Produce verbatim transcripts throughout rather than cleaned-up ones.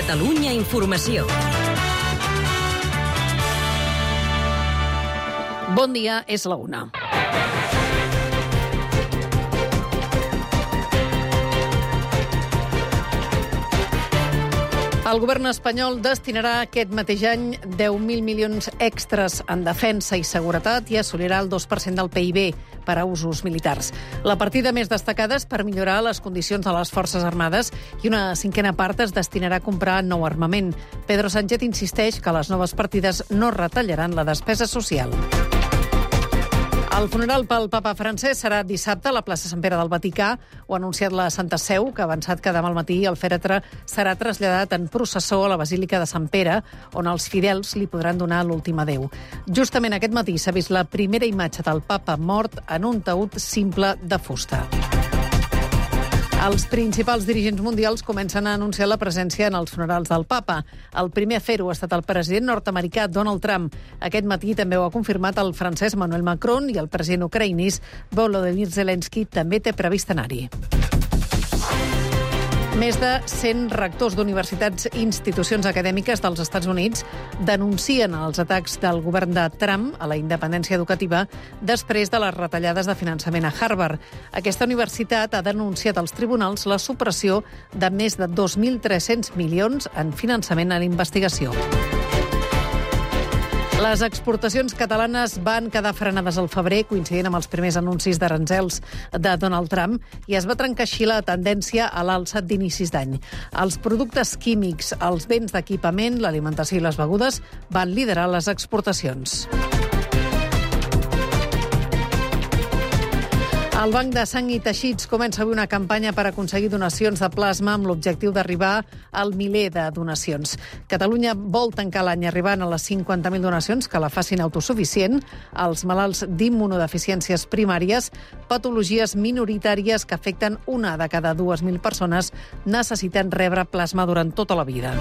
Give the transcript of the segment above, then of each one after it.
Catalunya Informació. Bon dia, és la una. El govern espanyol destinarà aquest mateix any deu mil milions extres en defensa i seguretat i assolirà el dos per cent del P I B per a usos militars. La partida més destacada és per millorar les condicions de les Forces Armades i una cinquena part es destinarà a comprar nou armament. Pedro Sánchez insisteix que les noves partides no retallaran la despesa social. El funeral pel papa francès serà dissabte a la plaça Sant Pere del Vaticà. Ho ha anunciat la Santa Seu, que ha avançat que demà al matí el fèretre serà traslladat en processó a la Basílica de Sant Pere, on els fidels li podran donar l'últim adéu. Justament aquest matí s'ha vist la primera imatge del papa mort en un taüt simple de fusta. Els principals dirigents mundials comencen a anunciar la presència en els funerals del papa. El primer a fer-ho ha estat el president nord-americà Donald Trump. Aquest matí també ho ha confirmat el francès Emmanuel Macron i el president ucraïnís Volodymyr Zelensky també té previst anar-hi. Més de cent rectors d'universitats i institucions acadèmiques dels Estats Units denuncien els atacs del govern de Trump a la independència educativa després de les retallades de finançament a Harvard. Aquesta universitat ha denunciat als tribunals la supressió de més de dos mil tres-cents milions en finançament a la investigació. Les exportacions catalanes van quedar frenades al febrer, coincidint amb els primers anuncis d'aranzels de Donald Trump, i es va trencar així la tendència a l'alça d'inicis d'any. Els productes químics, els béns d'equipament, l'alimentació i les begudes van liderar les exportacions. El Banc de Sang i Teixits comença avui una campanya per aconseguir donacions de plasma amb l'objectiu d'arribar al miler de donacions. Catalunya vol tancar l'any arribant a les cinquanta mil donacions que la facin autosuficient. Els malalts d'immunodeficiències primàries, patologies minoritàries que afecten una de cada dues mil persones, necessiten rebre plasma durant tota la vida.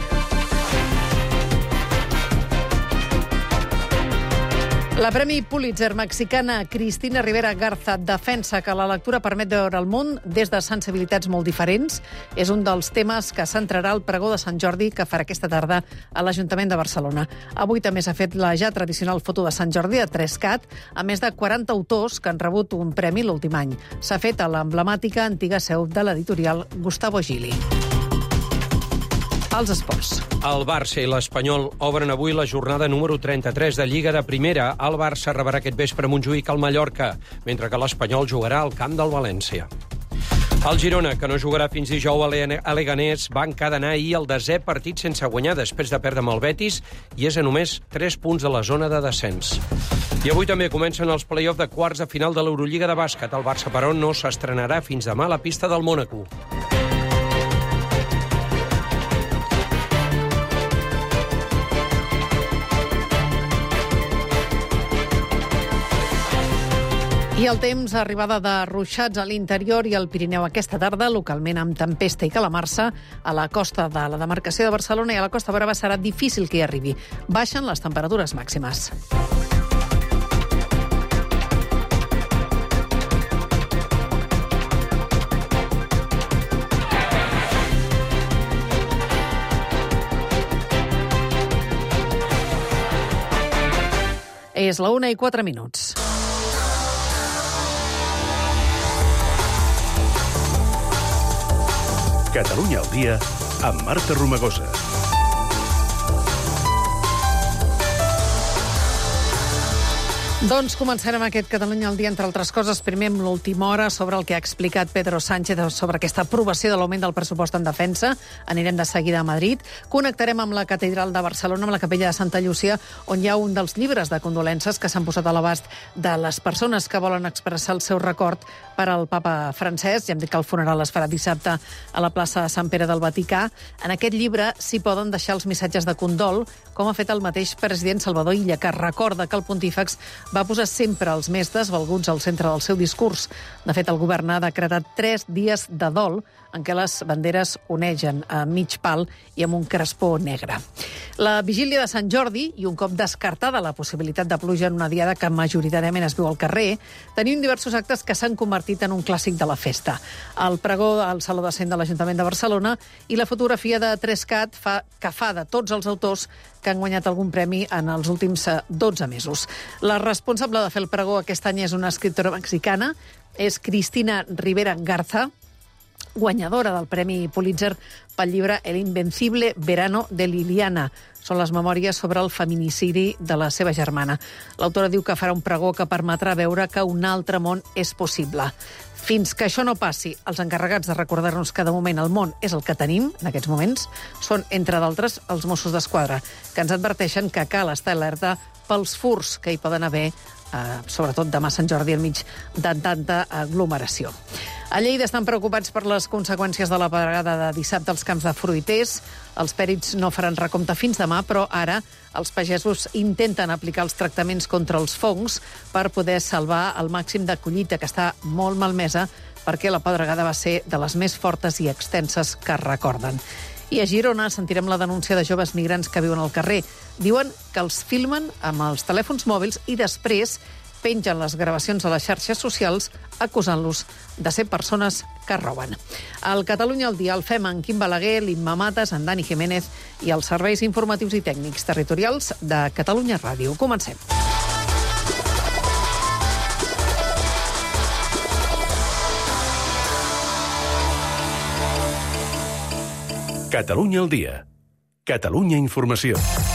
La Premi Pulitzer mexicana Cristina Rivera Garza defensa que la lectura permet veure el món des de sensibilitats molt diferents. És un dels temes que centrarà el pregó de Sant Jordi que farà aquesta tarda a l'Ajuntament de Barcelona. Avui també s'ha fet la ja tradicional foto de Sant Jordi de Trescat, a més de quaranta autors que han rebut un premi l'últim any. S'ha fet a l'emblemàtica antiga seu de l'editorial Gustavo Gili. Els esports. El Barça i l'Espanyol obren avui la jornada número trenta-tres de Lliga de Primera. El Barça rebrà aquest vespre a Montjuïc al Mallorca, mentre que l'Espanyol jugarà al camp del València. El Girona, que no jugarà fins dijous a Leganés, va encadenar ahir el desè partit sense guanyar després de perdre amb el Betis i és a només tres punts de la zona de descens. I avui també comencen els play-off de quarts de final de l'Eurolliga de bàsquet. El Barça, però, no s'estrenarà fins demà a la pista del Mònaco. I el temps, arribada de ruixats a l'interior i al Pirineu aquesta tarda, localment amb tempesta i calamarsa, a la costa de la demarcació de Barcelona i a la Costa Brava serà difícil que hi arribi. Baixen les temperatures màximes. És la una i quatre minuts. Catalunya al dia amb Marta Romagosa. Doncs començarem aquest Catalunya al dia, entre altres coses, primer amb l'última hora sobre el que ha explicat Pedro Sánchez sobre aquesta aprovació de l'augment del pressupost en defensa. Anirem de seguida a Madrid. Connectarem amb la Catedral de Barcelona, amb la Capella de Santa Llúcia, on hi ha un dels llibres de condolences que s'han posat a l'abast de les persones que volen expressar el seu record per al papa francès. Ja hem dit que el funeral es farà dissabte a la plaça de Sant Pere del Vaticà. En aquest llibre s'hi poden deixar els missatges de condol, com ha fet el mateix president Salvador Illa, que recorda que el pontífex va posar sempre els més desvalguts al centre del seu discurs. De fet, el govern ha decretat tres dies de dol en què les banderes onegen a mig pal i amb un crespó negre. La vigília de Sant Jordi, i un cop descartada la possibilitat de pluja en una diada que majoritàriament es viu al carrer, tenim diversos actes que s'han convertit en un clàssic de la festa. El pregó al Saló de Cent de l'Ajuntament de Barcelona i la fotografia de Trescat fa, que fa de tots els autors que han guanyat algun premi en els últims dotze mesos. La responsable de fer el pregó aquest any és una escriptora mexicana, és Cristina Rivera Garza, guanyadora del Premi Pulitzer pel llibre El invencible verano de Liliana. Són les memòries sobre el feminicidi de la seva germana. L'autora diu que farà un pregó que permetrà veure que un altre món és possible. Fins que això no passi, els encarregats de recordar-nos que de moment el món és el que tenim en aquests moments són, entre d'altres, els Mossos d'Esquadra, que ens adverteixen que cal estar alerta pels furts que hi poden haver, eh, sobretot demà Sant Jordi, enmig de tanta aglomeració. A Lleida estan preocupats per les conseqüències de la pedregada de dissabte als camps de fruiters. Els pèrits no faran recompte fins demà, però ara els pagesos intenten aplicar els tractaments contra els fongs per poder salvar el màxim de collita, que està molt malmesa perquè la pedregada va ser de les més fortes i extenses que es recorden. I a Girona sentirem la denúncia de joves migrants que viuen al carrer. Diuen que els filmen amb els telèfons mòbils i després pengen les gravacions a les xarxes socials acusant-los de ser persones que roben. Al Catalunya al dia el fem en Quim Balaguer, l'Imma Mates, en Dani Jiménez i els serveis informatius i tècnics territorials de Catalunya Ràdio. Comencem. Catalunya al dia. Catalunya Informació.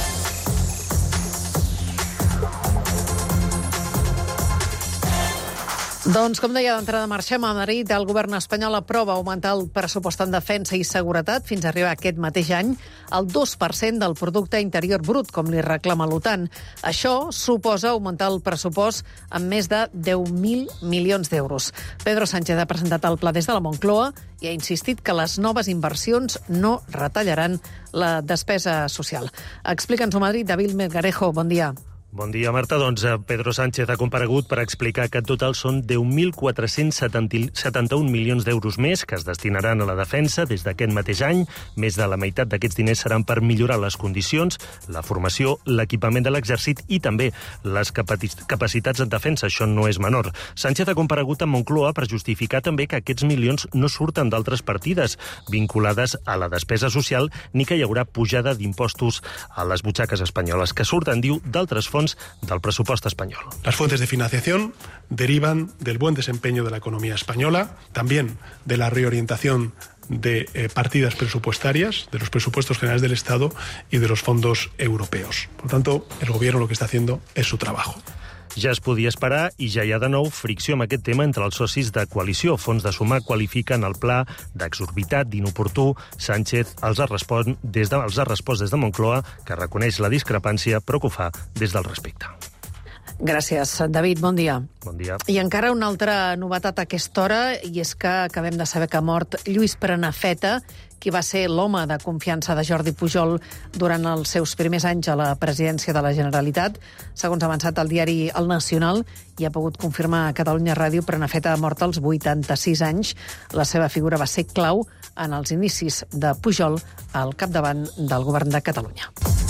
Doncs, com deia, d'entrada marxem a Madrid. El govern espanyol aprova augmentar el pressupost en defensa i seguretat fins a arribar aquest mateix any al dos per cent del producte interior brut, com li reclama l'OTAN. Això suposa augmentar el pressupost en més de deu mil milions d'euros. Pedro Sánchez ha presentat el pla des de la Moncloa i ha insistit que les noves inversions no retallaran la despesa social. Explica'ns-ho a Madrid, David Melgarejo, bon dia. Bon dia, Marta. Doncs Pedro Sánchez ha comparegut per explicar que en total són deu mil quatre-cents setanta-un milions d'euros més que es destinaran a la defensa des d'aquest mateix any. Més de la meitat d'aquests diners seran per millorar les condicions, la formació, l'equipament de l'exèrcit i també les capacitats en defensa. Això no és menor. Sánchez ha comparegut a Moncloa per justificar també que aquests milions no surten d'altres partides vinculades a la despesa social ni que hi haurà pujada d'impostos a les butxaques espanyoles, que surten, diu, d'altres fons del presupuesto español. Las fuentes de financiación derivan del buen desempeño de la economía española, también de la reorientación de eh, partidas presupuestarias, de los presupuestos generales del Estado y de los fondos europeos. Por tanto, el Gobierno lo que está haciendo es su trabajo. Ja es podia esperar i ja hi ha de nou fricció amb aquest tema entre els socis de coalició. Fons de Sumar qualifiquen el pla d'exorbitat, d'inoportú. Sánchez els ha, respon, des de, els ha respost des de Moncloa, que reconeix la discrepància, però que ho fa des del respecte. Gràcies, David. Bon dia. Bon dia. I encara una altra novetat a aquesta hora, i és que acabem de saber que ha mort Lluís Prenafeta, qui va ser l'home de confiança de Jordi Pujol durant els seus primers anys a la presidència de la Generalitat. Segons ha avançat el diari El Nacional i ha pogut confirmar a Catalunya Ràdio, Prenafeta ha mort als vuitanta-sis anys. La seva figura va ser clau en els inicis de Pujol al capdavant del govern de Catalunya.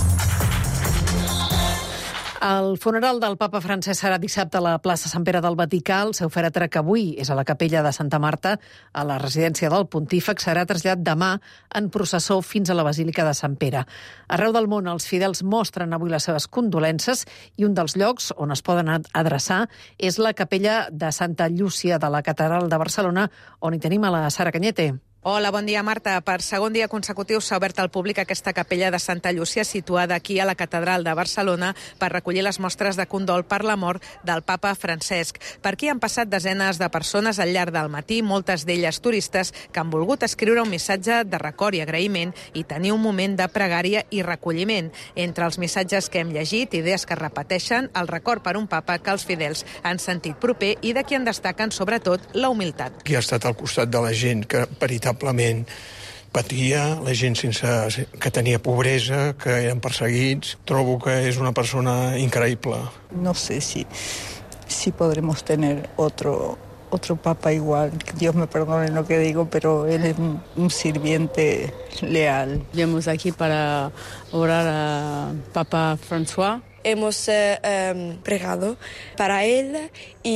El funeral del papa Francesc serà dissabte a la plaça Sant Pere del Vaticà. El seu fèretre, que avui és a la capella de Santa Marta, a la residència del Pontífex, serà traslladat demà en processó fins a la Basílica de Sant Pere. Arreu del món, els fidels mostren avui les seves condolences i un dels llocs on es poden adreçar és la capella de Santa Llúcia de la Catedral de Barcelona, on hi tenim a la Sara Cañete. Hola, bon dia, Marta. Per segon dia consecutiu s'ha obert al públic aquesta capella de Santa Llúcia, situada aquí a la Catedral de Barcelona, per recollir les mostres de condol per la mort del papa Francesc. Per aquí han passat desenes de persones al llarg del matí, moltes d'elles turistes, que han volgut escriure un missatge de record i agraïment i tenir un moment de pregària i recolliment. Entre els missatges que hem llegit, idees que repeteixen, el record per un papa que els fidels han sentit proper i de qui en destaquen, sobretot, la humilitat. Qui ha estat al costat de la gent que veritablement patia, la gent sense, que tenia pobresa, que eren perseguits. Trobo que és una persona increïble. No sé si, si podremos tener otro, otro papa igual. Dios me perdone lo que digo, pero él es un, un sirviente leal. Estamos aquí para orar a Papa François. Hemos eh, eh, pregado para él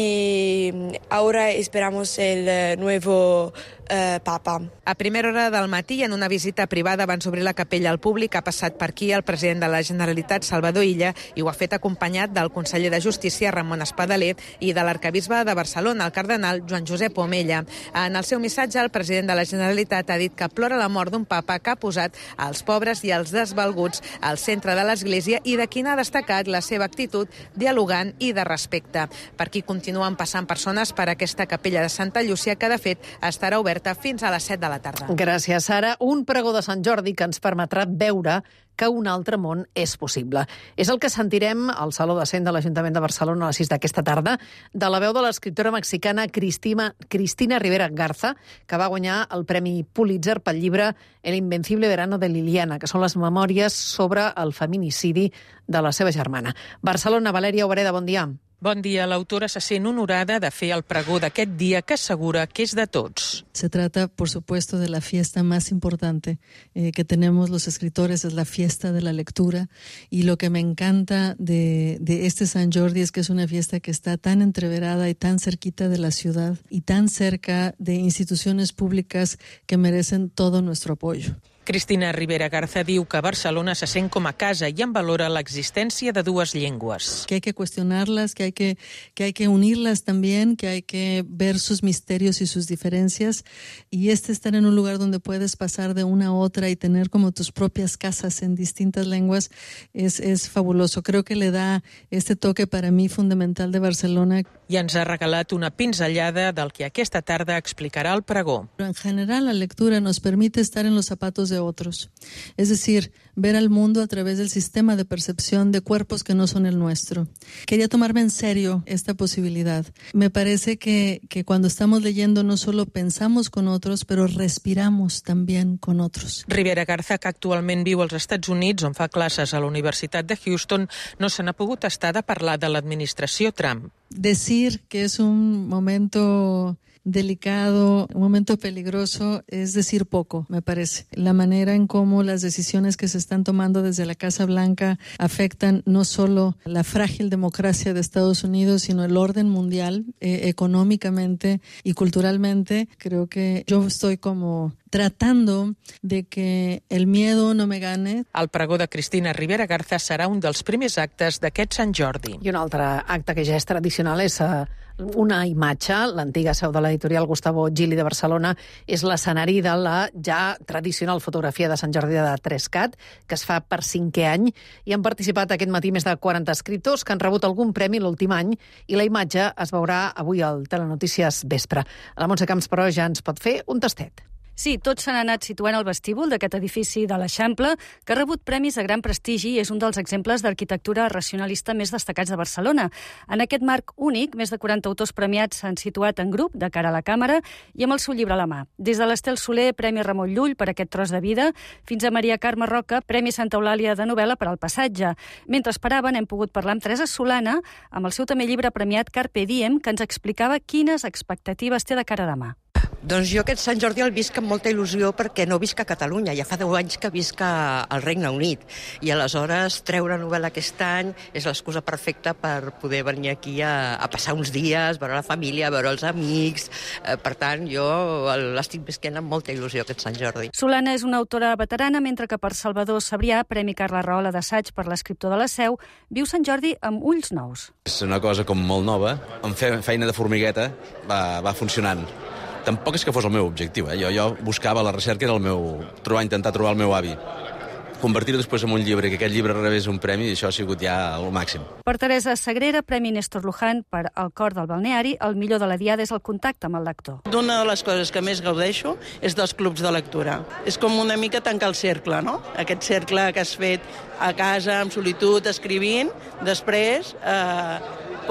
y ahora esperamos el nuevo eh, Papa. A primera hora del matí, en una visita privada, abans d'obrir la capella al públic, ha passat per aquí el president de la Generalitat, Salvador Illa, i ho ha fet acompanyat del conseller de Justícia, Ramon Espadaler, i de l'arcabisbe de Barcelona, el cardenal Joan Josep Omella. En el seu missatge, el president de la Generalitat ha dit que plora la mort d'un papa que ha posat els pobres i els desvalguts al centre de l'Església i de qui n'ha destacat la seva actitud dialogant i de respecte. Per aquí continuen passant persones per aquesta capella de Santa Llúcia, que de fet estarà oberta fins a les set de la tarda. Gràcies, Sara. Un pregó de Sant Jordi que ens permetrà veure que un altre món és possible. És el que sentirem al Saló de Cent de l'Ajuntament de Barcelona a les sis d'aquesta tarda, de la veu de l'escriptora mexicana Cristina, Cristina Rivera Garza, que va guanyar el Premi Pulitzer pel llibre El invencible verano de Liliana, que són les memòries sobre el feminicidi de la seva germana. Barcelona, Valèria Obreda, bon dia. Bon dia. L'autora se sent honorada de fer el pregó d'aquest dia que assegura que és de tots. Se trata, por supuesto, de la fiesta más importante eh, que tenemos los escritores, es la fiesta de la lectura. Y lo que me encanta de, de este Sant Jordi es que es una fiesta que está tan entreverada y tan cerquita de la ciudad y tan cerca de instituciones públicas que merecen todo nuestro apoyo. Cristina Rivera Garza diu que Barcelona se sent com a casa i en valora l'existència de dues llengües. Que hay que cuestionarlas, que hay que, que hay que unirlas también, que hay que ver sus misterios y sus diferencias. Y este estar en un lugar donde puedes pasar de una a otra y tener como tus propias casas en distintas lenguas es, es fabuloso. Creo que le da este toque para mí fundamental de Barcelona. I ens ha regalat una pinzellada del que aquesta tarda explicarà el pregó. En general, la lectura nos permite estar en los zapatos de otros. Es decir, ver al mundo a través del sistema de percepción de cuerpos que no son el nuestro. Quería tomarme en serio esta posibilidad. Me parece que, que cuando estamos leyendo no solo pensamos con otros, pero respiramos también con otros. Rivera Garza, que actualment viu als Estats Units, on fa classes a la Universitat de Houston, no se n'ha pogut estar de parlar de l'administració Trump. Decir que es un momento delicado, un momento peligroso, es decir poco, me parece. La manera en cómo las decisiones que se están tomando desde la Casa Blanca afectan no solo la frágil democracia de Estados Unidos, sino el orden mundial, eh, económicamente y culturalmente. Creo que yo estoy como tratando de que el miedo no me gane. El pregó de Cristina Rivera Garza serà un dels primers actes d'aquest Sant Jordi. I un altre acte que ja és tradicional és una imatge. L'antiga seu de l'editorial Gustavo Gili de Barcelona és l'escenari de la ja tradicional fotografia de Sant Jordi de Trescat, que es fa per cinquè any, i han participat aquest matí més de quaranta escriptors que han rebut algun premi l'últim any, i la imatge es veurà avui al Telenotícies Vespre. La Montse Camps, però, ja ens pot fer un tastet. Sí, tots s'han anat situant al vestíbul d'aquest edifici de l'Eixample, que ha rebut premis de gran prestigi i és un dels exemples d'arquitectura racionalista més destacats de Barcelona. En aquest marc únic, més de quaranta autors premiats s'han situat en grup, de cara a la càmera, i amb el seu llibre a la mà. Des de l'Estel Soler, Premi Ramon Llull per aquest tros de vida, fins a Maria Carme Roca, Premi Santa Eulàlia de novel·la per al passatge. Mentre esperaven, hem pogut parlar amb Teresa Solana, amb el seu també llibre premiat Carpe Diem, que ens explicava quines expectatives té de cara a demà. Doncs jo aquest Sant Jordi el visc amb molta il·lusió perquè no visc a Catalunya, ja fa deu anys que visc al Regne Unit i aleshores treure novel·la aquest any és l'excusa perfecta per poder venir aquí a, a passar uns dies, veure la família, veure els amics. Eh, per tant, jo l'estic visquent amb molta il·lusió aquest Sant Jordi. Solana és una autora veterana, mentre que per Salvador Sabrià, Premi Carla Rahola d'assaig per l'escriptor de la Seu, viu Sant Jordi amb ulls nous. És una cosa com molt nova, amb feina de formigueta va, va funcionant. Tampoc és que fos el meu objectiu, eh? jo, jo buscava la recerca, era el meu, trobar, intentar trobar el meu avi. Convertir-ho després en un llibre, que aquest llibre rebés un premi, i això ha sigut ja el màxim. Per Teresa Sagrera, Premi Néstor Luján per El cor del balneari, el millor de la diada és el contacte amb el lector. Una de les coses que més gaudeixo és dels clubs de lectura. És com una mica tancar el cercle, no? Aquest cercle que has fet a casa, amb solitud, escrivint, després eh, pots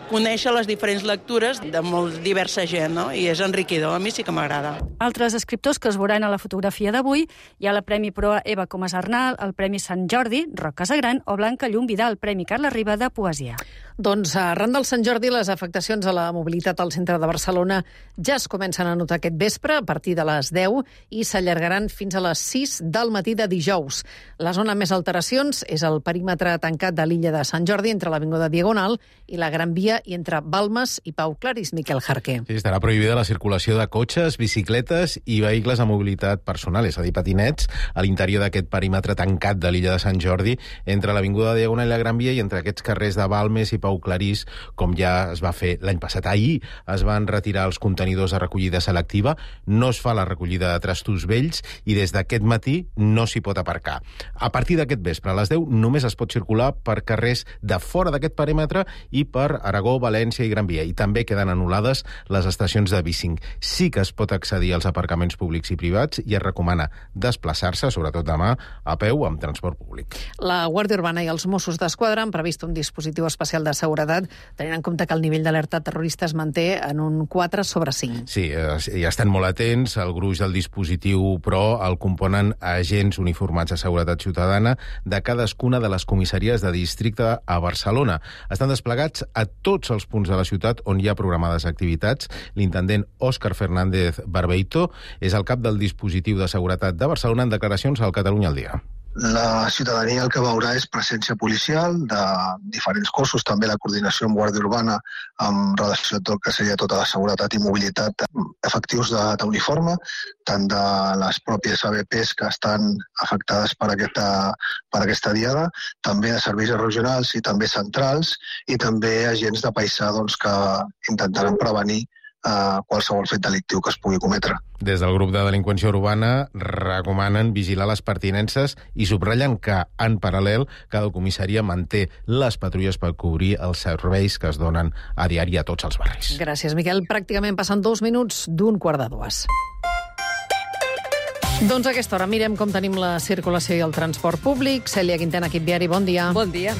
conèixer les diferents lectures de molt diversa gent, no? I és enriquidor, a mi sí que m'agrada. Altres escriptors que es veuran a la fotografia d'avui hi ha la Premi Proa Eva Comas Arnal, el Premi Sant Jordi, Roc Casagran o Blanca Llum Vidal, Premi Carla Riba de Poesia. Doncs arran del Sant Jordi, les afectacions a la mobilitat al centre de Barcelona ja es comencen a notar aquest vespre a partir de les deu i s'allargaran fins a les sis del matí de dijous. La zona amb més alteracions és el perímetre tancat de l'illa de Sant Jordi entre l'Avinguda Diagonal i la Gran Via i entre Balmes i Pau Claris. Miquel Jarqué. Sí, estarà prohibida la circulació de cotxes, bicicletes i vehicles amb mobilitat personal, és a dir, patinets, a l'interior d'aquest perímetre tancat de l'illa de Sant Jordi entre l'Avinguda Diagonal i la Gran Via i entre aquests carrers de Balmes i Pau Clarís, com ja es va fer l'any passat. Ahir es van retirar els contenidors de recollida selectiva, no es fa la recollida de trastos vells i des d'aquest matí no s'hi pot aparcar. A partir d'aquest vespre, a les deu, només es pot circular per carrers de fora d'aquest perímetre i per Aragó, València i Gran Via. I també queden anul·lades les estacions de bicing. Sí que es pot accedir als aparcaments públics i privats i es recomana desplaçar-se, sobretot demà, a peu amb transport públic. La Guàrdia Urbana i els Mossos d'Esquadra han previst un dispositiu especial de seguretat, tenint en compte que el nivell d'alerta terrorista es manté en un quatre sobre cinc. Sí, i estan molt atents. El gruix del dispositiu, però, el componen agents uniformats de seguretat ciutadana de cadascuna de les comissaries de districte a Barcelona. Estan desplegats a tots els punts de la ciutat on hi ha programades activitats. L'intendent Òscar Fernández Barbeito és el cap del dispositiu de seguretat de Barcelona en declaracions al Catalunya al dia. La ciutadania el que veurà és presència policial de diferents cossos, també la coordinació amb Guàrdia Urbana amb relació a tot que seria tota la seguretat i mobilitat, efectius d'uniforme, tant de les pròpies A B Pes que estan afectades per aquesta, per aquesta diada, també de serveis regionals i també centrals, i també agents de paisà doncs, que intentaran prevenir Uh, qualsevol fet delictiu que es pugui cometre. Des del grup de delinqüència urbana recomanen vigilar les pertinences i subratllen que, en paral·lel, cada comissaria manté les patrulles per cobrir els serveis que es donen a diari a tots els barris. Gràcies, Miquel. Pràcticament passen dos minuts d'un quart de dues. Doncs a aquesta hora mirem com tenim la circulació i el transport públic. Cèlia Quintana, equip viari, bon dia. Bon dia.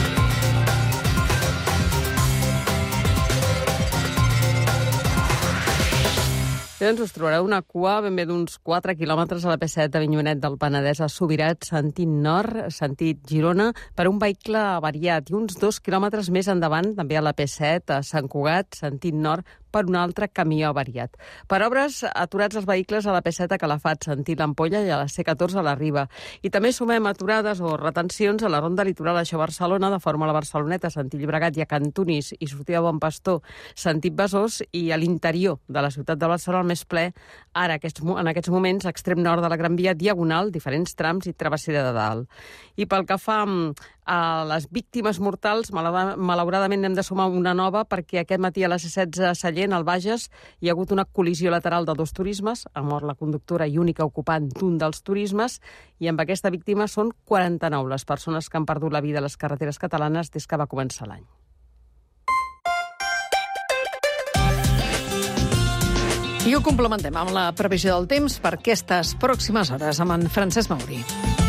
Doncs us trobareu una cua ben bé d'uns quatre quilòmetres a la P set d'Avinyonet del Penedès a Subirats, sentit nord, sentit Girona, per un vehicle avariat, i uns dos quilòmetres més endavant, també a la P set, a Sant Cugat, sentit nord, per un altre camió avariat. Per obres, aturats els vehicles a la P set a Calafat, sentit l'Ampolla, i a la C catorze a la Riba. I també sumem aturades o retencions a la ronda litoral a Barcelona, de Fórmula Barceloneta, sentit Llobregat, i a Cantunis i sortida de Bon Pastor, sentit Besòs, i a l'interior de la ciutat de Barcelona, més ple, ara, aquests, en aquests moments, extrem nord de la Gran Via, diagonal, diferents trams i travessera de dalt. I pel que fa a les víctimes mortals, malauradament hem de sumar una nova, perquè aquest matí a la C setze a Sallent, al Bages, hi ha hagut una col·lisió lateral de dos turismes, ha mort la conductora i única ocupant d'un dels turismes, i amb aquesta víctima són quaranta-nou les persones que han perdut la vida a les carreteres catalanes des que va començar l'any. I ho complementem amb la previsió del temps per aquestes pròximes hores amb en Francesc Mauri.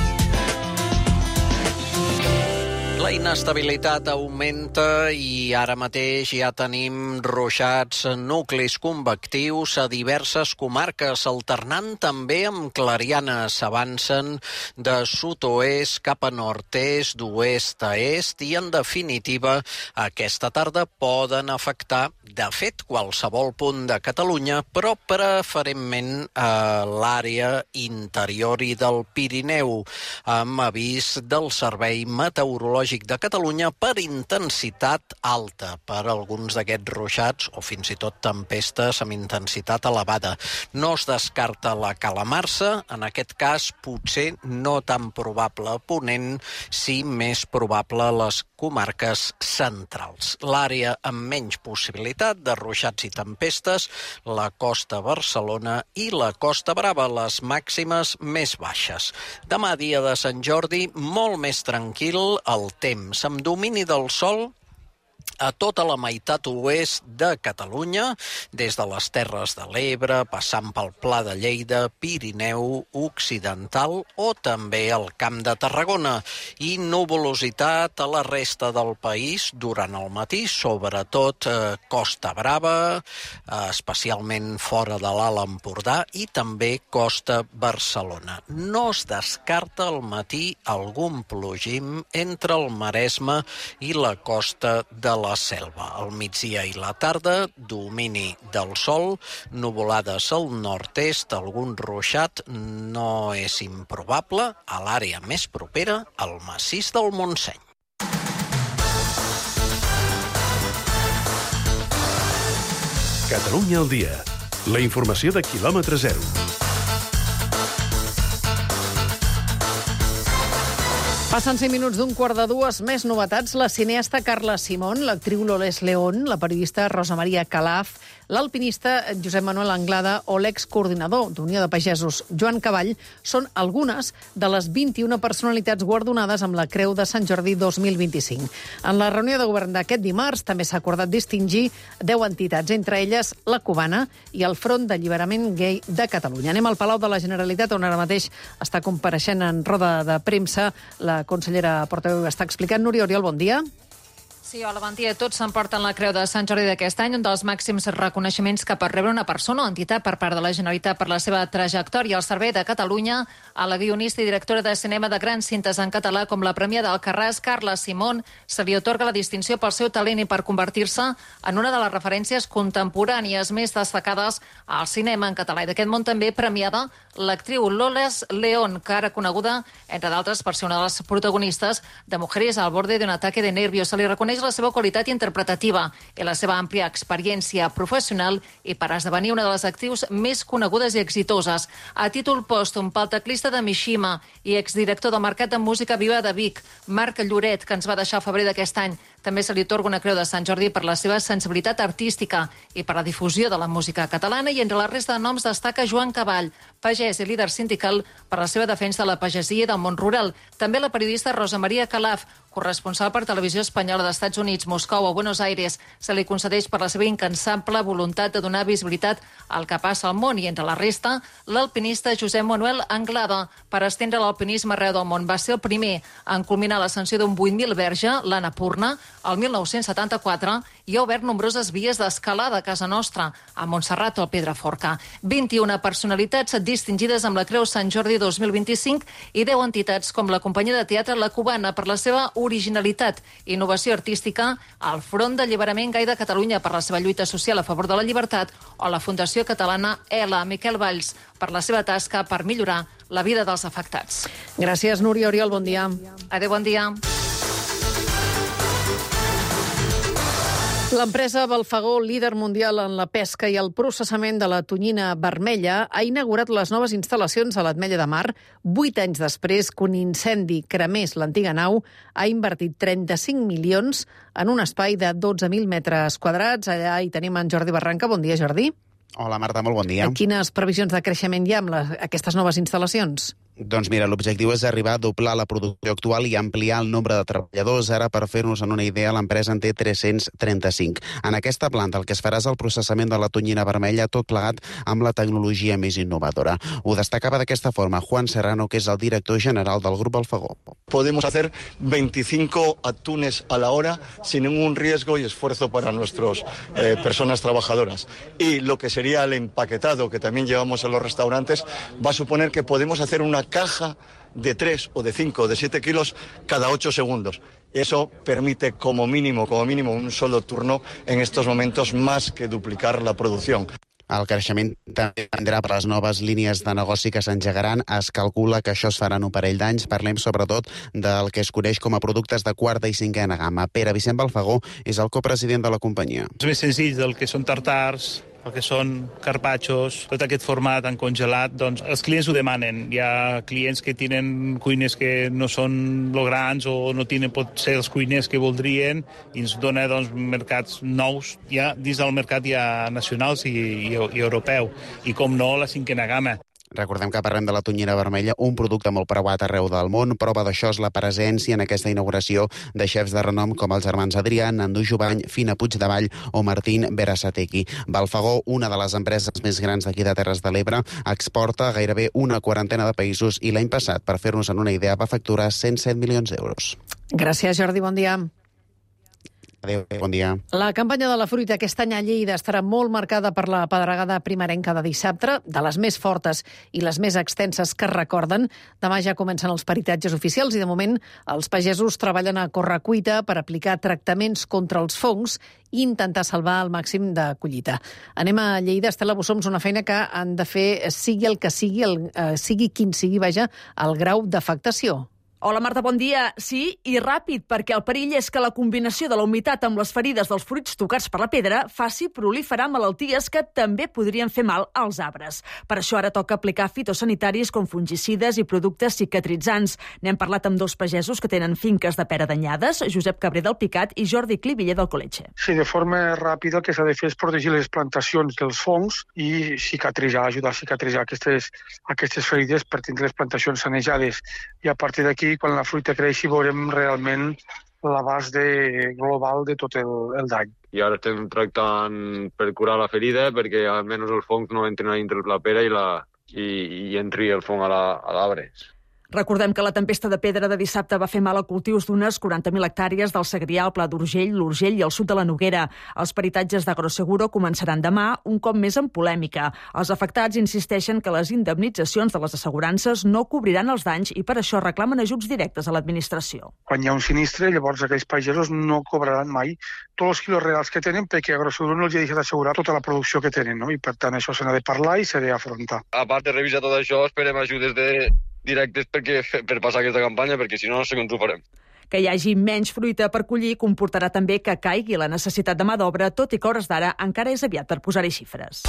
La inestabilitat augmenta i ara mateix ja tenim ruixats nuclis convectius a diverses comarques, alternant també amb clarianes. S'avancen de sud-oest cap a nord-est, d'oest a est i, en definitiva, aquesta tarda poden afectar, de fet, qualsevol punt de Catalunya, però preferentment a l'àrea interior i del Pirineu, amb avís del Servei Meteorològic de Catalunya per intensitat alta per alguns d'aquests ruixats o fins i tot tempestes amb intensitat elevada. No es descarta la calamarsa, en aquest cas potser no tan probable a Ponent, sí més probable a les comarques centrals. L'àrea amb menys possibilitat de ruixats i tempestes, la costa Barcelona i la Costa Brava, les màximes més baixes. Demà, dia de Sant Jordi, molt més tranquil el temps, amb domini del sol a tota la meitat oest de Catalunya, des de les Terres de l'Ebre, passant pel Pla de Lleida, Pirineu Occidental o també el Camp de Tarragona. I nuvolositat a la resta del país durant el matí, sobretot eh, Costa Brava, eh, especialment fora de l'Alt Empordà i també Costa Barcelona. No es descarta al matí algun plogim entre el Maresme i la costa de la Selva. Al migdia i la tarda, domini del sol, nuvolades al nord-est, algun ruixat no és improbable a l'àrea més propera, al massís del Montseny. Catalunya al dia. La informació de quilòmetre zero. Passen cinc minuts d'un quart de dues. Més novetats. La cineasta Carla Simón, l'actriu Loles León, la periodista Rosa Maria Calaf, l'alpinista Josep Manuel Anglada o l'excoordinador d'Unió de Pagesos Joan Cavall són algunes de les vint-i-una personalitats guardonades amb la Creu de Sant Jordi dos mil vint-i-cinc. En la reunió de govern d'aquest dimarts també s'ha acordat distingir deu entitats, entre elles la Cubana i el Front d'Alliberament Gai de Catalunya. Anem al Palau de la Generalitat, on ara mateix està compareixent en roda de premsa la consellera portaveu està explicant. Núria Oriol, bon dia. Sí, hola, bon dia. Tots s'emporten la Creu de Sant Jordi d'aquest any, un dels màxims reconeixements que pot rebre una persona o entitat per part de la Generalitat per la seva trajectòria al servei de Catalunya. A la guionista i directora de cinema de grans cintes en català, com la premiada Alcarràs, Carla Simón, se li atorga la distinció pel seu talent i per convertir-se en una de les referències contemporànies més destacades al cinema en català. I d'aquest món també premiada l'actriu Loles León, que ara coneguda, entre d'altres, per ser una de les protagonistes de Mujeres al borde d'un ataque de nervios. Se li reconeix la seva qualitat interpretativa i la seva àmplia experiència professional i per esdevenir una de les actrius més conegudes i exitoses. A títol pòstum, pel teclista de Mishima i exdirector del Mercat de Música Viva de Vic, Marc Lloret, que ens va deixar al febrer d'aquest any. També se li atorga una Creu de Sant Jordi per la seva sensibilitat artística i per la difusió de la música catalana, i entre la resta de noms destaca Joan Cavall, pagès i líder sindical, per la seva defensa de la pagesia i del món rural. També la periodista Rosa Maria Calaf, corresponsal per Televisió Espanyola d'Estats Units, Moscou o Buenos Aires, se li concedeix per la seva incansable voluntat de donar visibilitat al que passa al món, i entre la resta, l'alpinista Josep Manuel Anglada, per estendre l'alpinisme arreu del món. Va ser el primer en culminar l'ascensió d'un vuit mil verge, l'Annapurna, el mil nou-cents setanta-quatre, i ha obert nombroses vies d'escalada a casa nostra, a Montserrat o a Pedraforca. vint-i-una personalitats distingides amb la Creu Sant Jordi dos mil vint-i-cinc i deu entitats com la companyia de teatre La Cubana per la seva originalitat i innovació artística, el Front d'Alliberament Gai de Catalunya per la seva lluita social a favor de la llibertat o la Fundació Catalana ELA, Miquel Valls, per la seva tasca per millorar la vida dels afectats. Gràcies, Núria Oriol, bon dia. Adéu, bon dia. L'empresa Balfagó, líder mundial en la pesca i el processament de la tonyina vermella, ha inaugurat les noves instal·lacions a l'Ametlla de Mar vuit anys després que un incendi cremés l'antiga nau. Ha invertit trenta-cinc milions en un espai de dotze mil metres quadrats. Allà hi tenim en Jordi Barranca. Bon dia, Jordi. Hola, Marta, molt bon dia. Quines previsions de creixement hi ha amb les, aquestes noves instal·lacions? Doncs mira, l'objectiu és arribar a doblar la producció actual i ampliar el nombre de treballadors. Ara, per fer-nos en una idea, l'empresa en té tres-cents trenta-cinc. En aquesta planta el que es farà és el processament de la tonyina vermella, tot plegat amb la tecnologia més innovadora. Ho destacava d'aquesta forma Juan Serrano, que és el director general del Grup Balfagó. Podemos hacer veinticinco atunes a la hora sin ningún riesgo y esfuerzo para nuestras eh, personas trabajadoras. Y lo que sería el empaquetado, que también llevamos en los restaurantes, va a suponer que podemos hacer una caja de tres o de cinco o de siete kilos cada ocho segundos. Eso permite como mínimo, como mínimo un solo turno en estos momentos, más que duplicar la producción. El creixement també vendrà per les noves línies de negoci que s'engegaran. Es calcula que això es farà en un parell d'anys. Parlem sobretot del que es coneix com a productes de quarta i cinquena gamma. Pere Vicent Balfagó és el copresident de la companyia. És més senzill del que són tartars, el que són carpaccios, tot aquest format en congelat, doncs els clients ho demanen. Hi ha clients que tenen cuines que no són lo grans o no tenen potser els cuiners que voldrien i ens dona doncs, mercats nous, ja dins del mercat ja nacionals i, i, i europeu. I com no, la cinquena gamma. Recordem que parlem de la tonyina vermella, un producte molt preuat arreu del món. Prova d'això és la presència en aquesta inauguració de xefs de renom com els germans Adrià, Nando Jubany, Fina Puigdevall o Martín Berasategui. Balfagó, una de les empreses més grans d'aquí de Terres de l'Ebre, exporta gairebé una quarantena de països i l'any passat, per fer-nos en una idea, va facturar cent set milions d'euros. Gràcies, Jordi, bon dia. Adéu, bon dia. La campanya de la fruita aquest any a Lleida estarà molt marcada per la pedregada primerenca de dissabte, de les més fortes i les més extenses que es recorden. Demà ja comencen els peritatges oficials i, de moment, els pagesos treballen a correcuita per aplicar tractaments contra els fongs i intentar salvar el màxim de collita. Anem a Lleida. Estela Bussoms, una feina que han de fer sigui el que sigui, el, eh, sigui quin sigui, vaja, el grau d'afectació. Hola, Marta, bon dia. Sí, i ràpid, perquè el perill és que la combinació de la humitat amb les ferides dels fruits tocats per la pedra faci proliferar malalties que també podrien fer mal als arbres. Per això ara toca aplicar fitosanitaris com fungicides i productes cicatritzants. N'hem parlat amb dos pagesos que tenen finques de pera danyades, Josep Cabré del Picat i Jordi Cliviller del Coletge. Sí, de forma ràpida el que s'ha de fer és protegir les plantacions dels fongs i cicatritzar, ajudar a cicatritzar aquestes, aquestes ferides per tindre les plantacions sanejades. I a partir d'aquí, quan la fruita creixi, veurem realment l'abast de, global de tot el, el dany. I ara estem tractant per curar la ferida perquè almenys els fongs no entren a dintre la pera i, la, i, i entri el fong a l'arbre. Recordem que la tempesta de pedra de dissabte va fer mal a cultius d'unes quaranta mil hectàrees del Segrià, el Pla d'Urgell, l'Urgell i el sud de la Noguera. Els peritatges d'Agroseguro començaran demà, un cop més en polèmica. Els afectats insisteixen que les indemnitzacions de les assegurances no cobriran els danys i per això reclamen ajuts directes a l'administració. Quan hi ha un sinistre, llavors aquells pagesos no cobraran mai tots els quilos reals que tenen perquè Agroseguro no els ha deixat assegurar tota la producció que tenen, no? I per tant això s'ha de parlar i s'ha d'afrontar. A part de revisar tot això, esperem ajudes de directes perquè, per passar aquesta campanya, perquè si no, no sé com ho farem. Que hi hagi menys fruita per collir comportarà també que caigui la necessitat de mà d'obra, tot i que a hores d'ara encara és aviat per posar-hi xifres.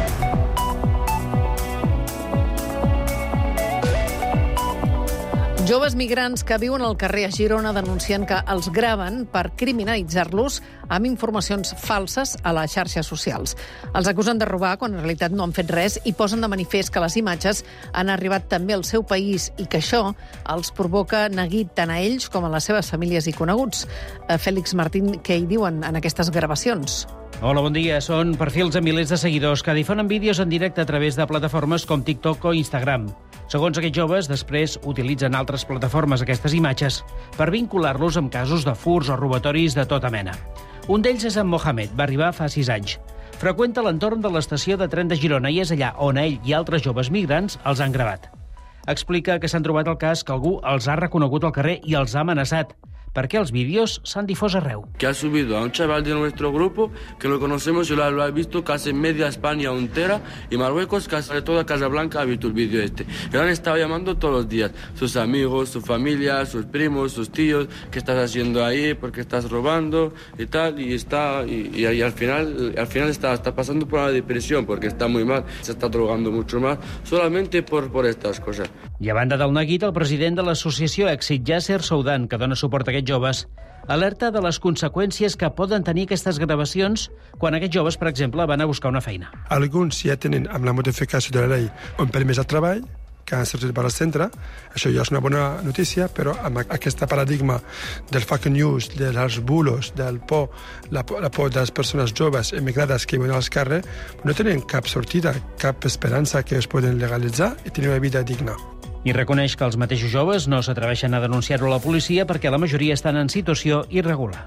Joves migrants que viuen al carrer a Girona denuncien que els graven per criminalitzar-los amb informacions falses a les xarxes socials. Els acusen de robar quan en realitat no han fet res i posen de manifest que les imatges han arribat també al seu país i que això els provoca neguit tant a ells com a les seves famílies i coneguts. Fèlix Martín, què hi diuen en aquestes gravacions? Hola, bon dia. Són perfils amb milers de seguidors que difonen vídeos en directe a través de plataformes com TikTok o Instagram. Segons aquests joves, després utilitzen altres plataformes aquestes imatges per vincular-los amb casos de furts o robatoris de tota mena. Un d'ells és en Mohamed, va arribar fa sis anys. Freqüenta l'entorn de l'estació de tren de Girona i és allà on ell i altres joves migrants els han gravat. Explica que s'han trobat el cas que algú els ha reconegut al carrer i els ha amenaçat, perquè els vídeos s'han difós arreu. Que ha subido a un chaval de nuestro grupo que lo conocemos y lo, lo ha visto casi media España entera y Marruecos, casi toda Casablanca ha visto el vídeo este. Que lo han estado llamando todos los días, sus amigos, su familia, sus primos, sus tíos, ¿qué estás haciendo ahí? ¿Por qué estás robando? Y tal, y está y, y, y al final al final está, está pasando por una depresión porque está muy mal, se está drogando mucho más solamente por, por estas cosas. I a banda del neguit, el president de l'associació Èxit, Yasser Soudan, que dona suport a aquests joves, alerta de les conseqüències que poden tenir aquestes gravacions quan aquests joves, per exemple, van a buscar una feina. Alguns ja tenen, amb la modificació de la llei, un permís de treball, que han sortit per al centre. Això ja és una bona notícia, però amb aquest paradigma del fake news, dels bulos, del por, la por, la por de les persones joves emigrades que viuen als carrers, no tenen cap sortida, cap esperança que es poden legalitzar i tenir una vida digna. I reconeix que els mateixos joves no s'atreveixen a denunciar-ho a la policia perquè la majoria estan en situació irregular.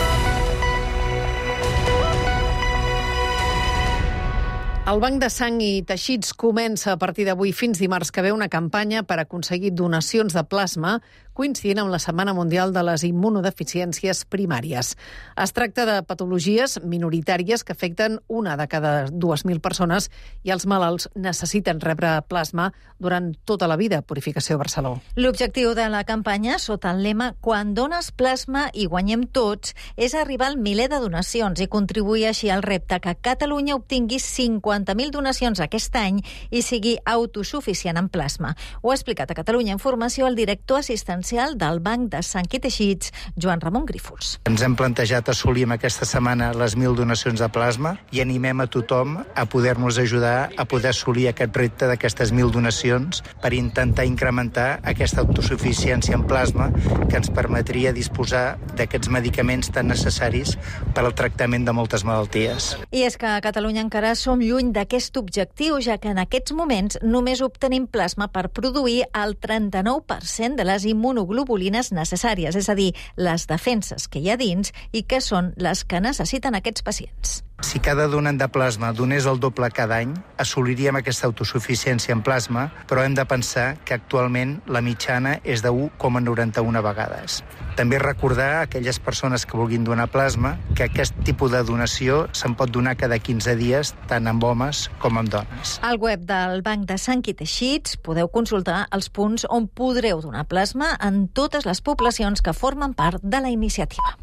El Banc de Sang i Teixits comença a partir d'avui fins dimarts que ve una campanya per aconseguir donacions de plasma coincidint amb la Setmana Mundial de les Immunodeficiències Primàries. Es tracta de patologies minoritàries que afecten una de cada dues mil persones i els malalts necessiten rebre plasma durant tota la vida. Purificació Barceló. L'objectiu de la campanya, sota el lema «Quan dones plasma i guanyem tots», és arribar al miler de donacions i contribuir així al repte que Catalunya obtingui cinquanta mil donacions aquest any i sigui autosuficient en plasma. Ho ha explicat a Catalunya Informació el director assistencial gerencial del Banc de Sant Quir Teixits, Joan Ramon Grífols. Ens hem plantejat assolir aquesta setmana les mil donacions de plasma i animem a tothom a poder-nos ajudar a poder assolir aquest repte d'aquestes mil donacions per intentar incrementar aquesta autosuficiència en plasma que ens permetria disposar d'aquests medicaments tan necessaris per al tractament de moltes malalties. I és que a Catalunya encara som lluny d'aquest objectiu, ja que en aquests moments només obtenim plasma per produir el trenta-nou per cent de les immunoglobulines necessàries, és a dir, les defenses que hi ha dins i que són les que necessiten aquests pacients. Si cada donant de plasma donés el doble cada any, assoliríem aquesta autosuficiència en plasma, però hem de pensar que actualment la mitjana és de u coma noranta-u vegades. També recordar a aquelles persones que vulguin donar plasma que aquest tipus de donació se'n pot donar cada quinze dies, tant amb homes com amb dones. Al web del Banc de Sant Quir Teixits podeu consultar els punts on podreu donar plasma en totes les poblacions que formen part de la iniciativa.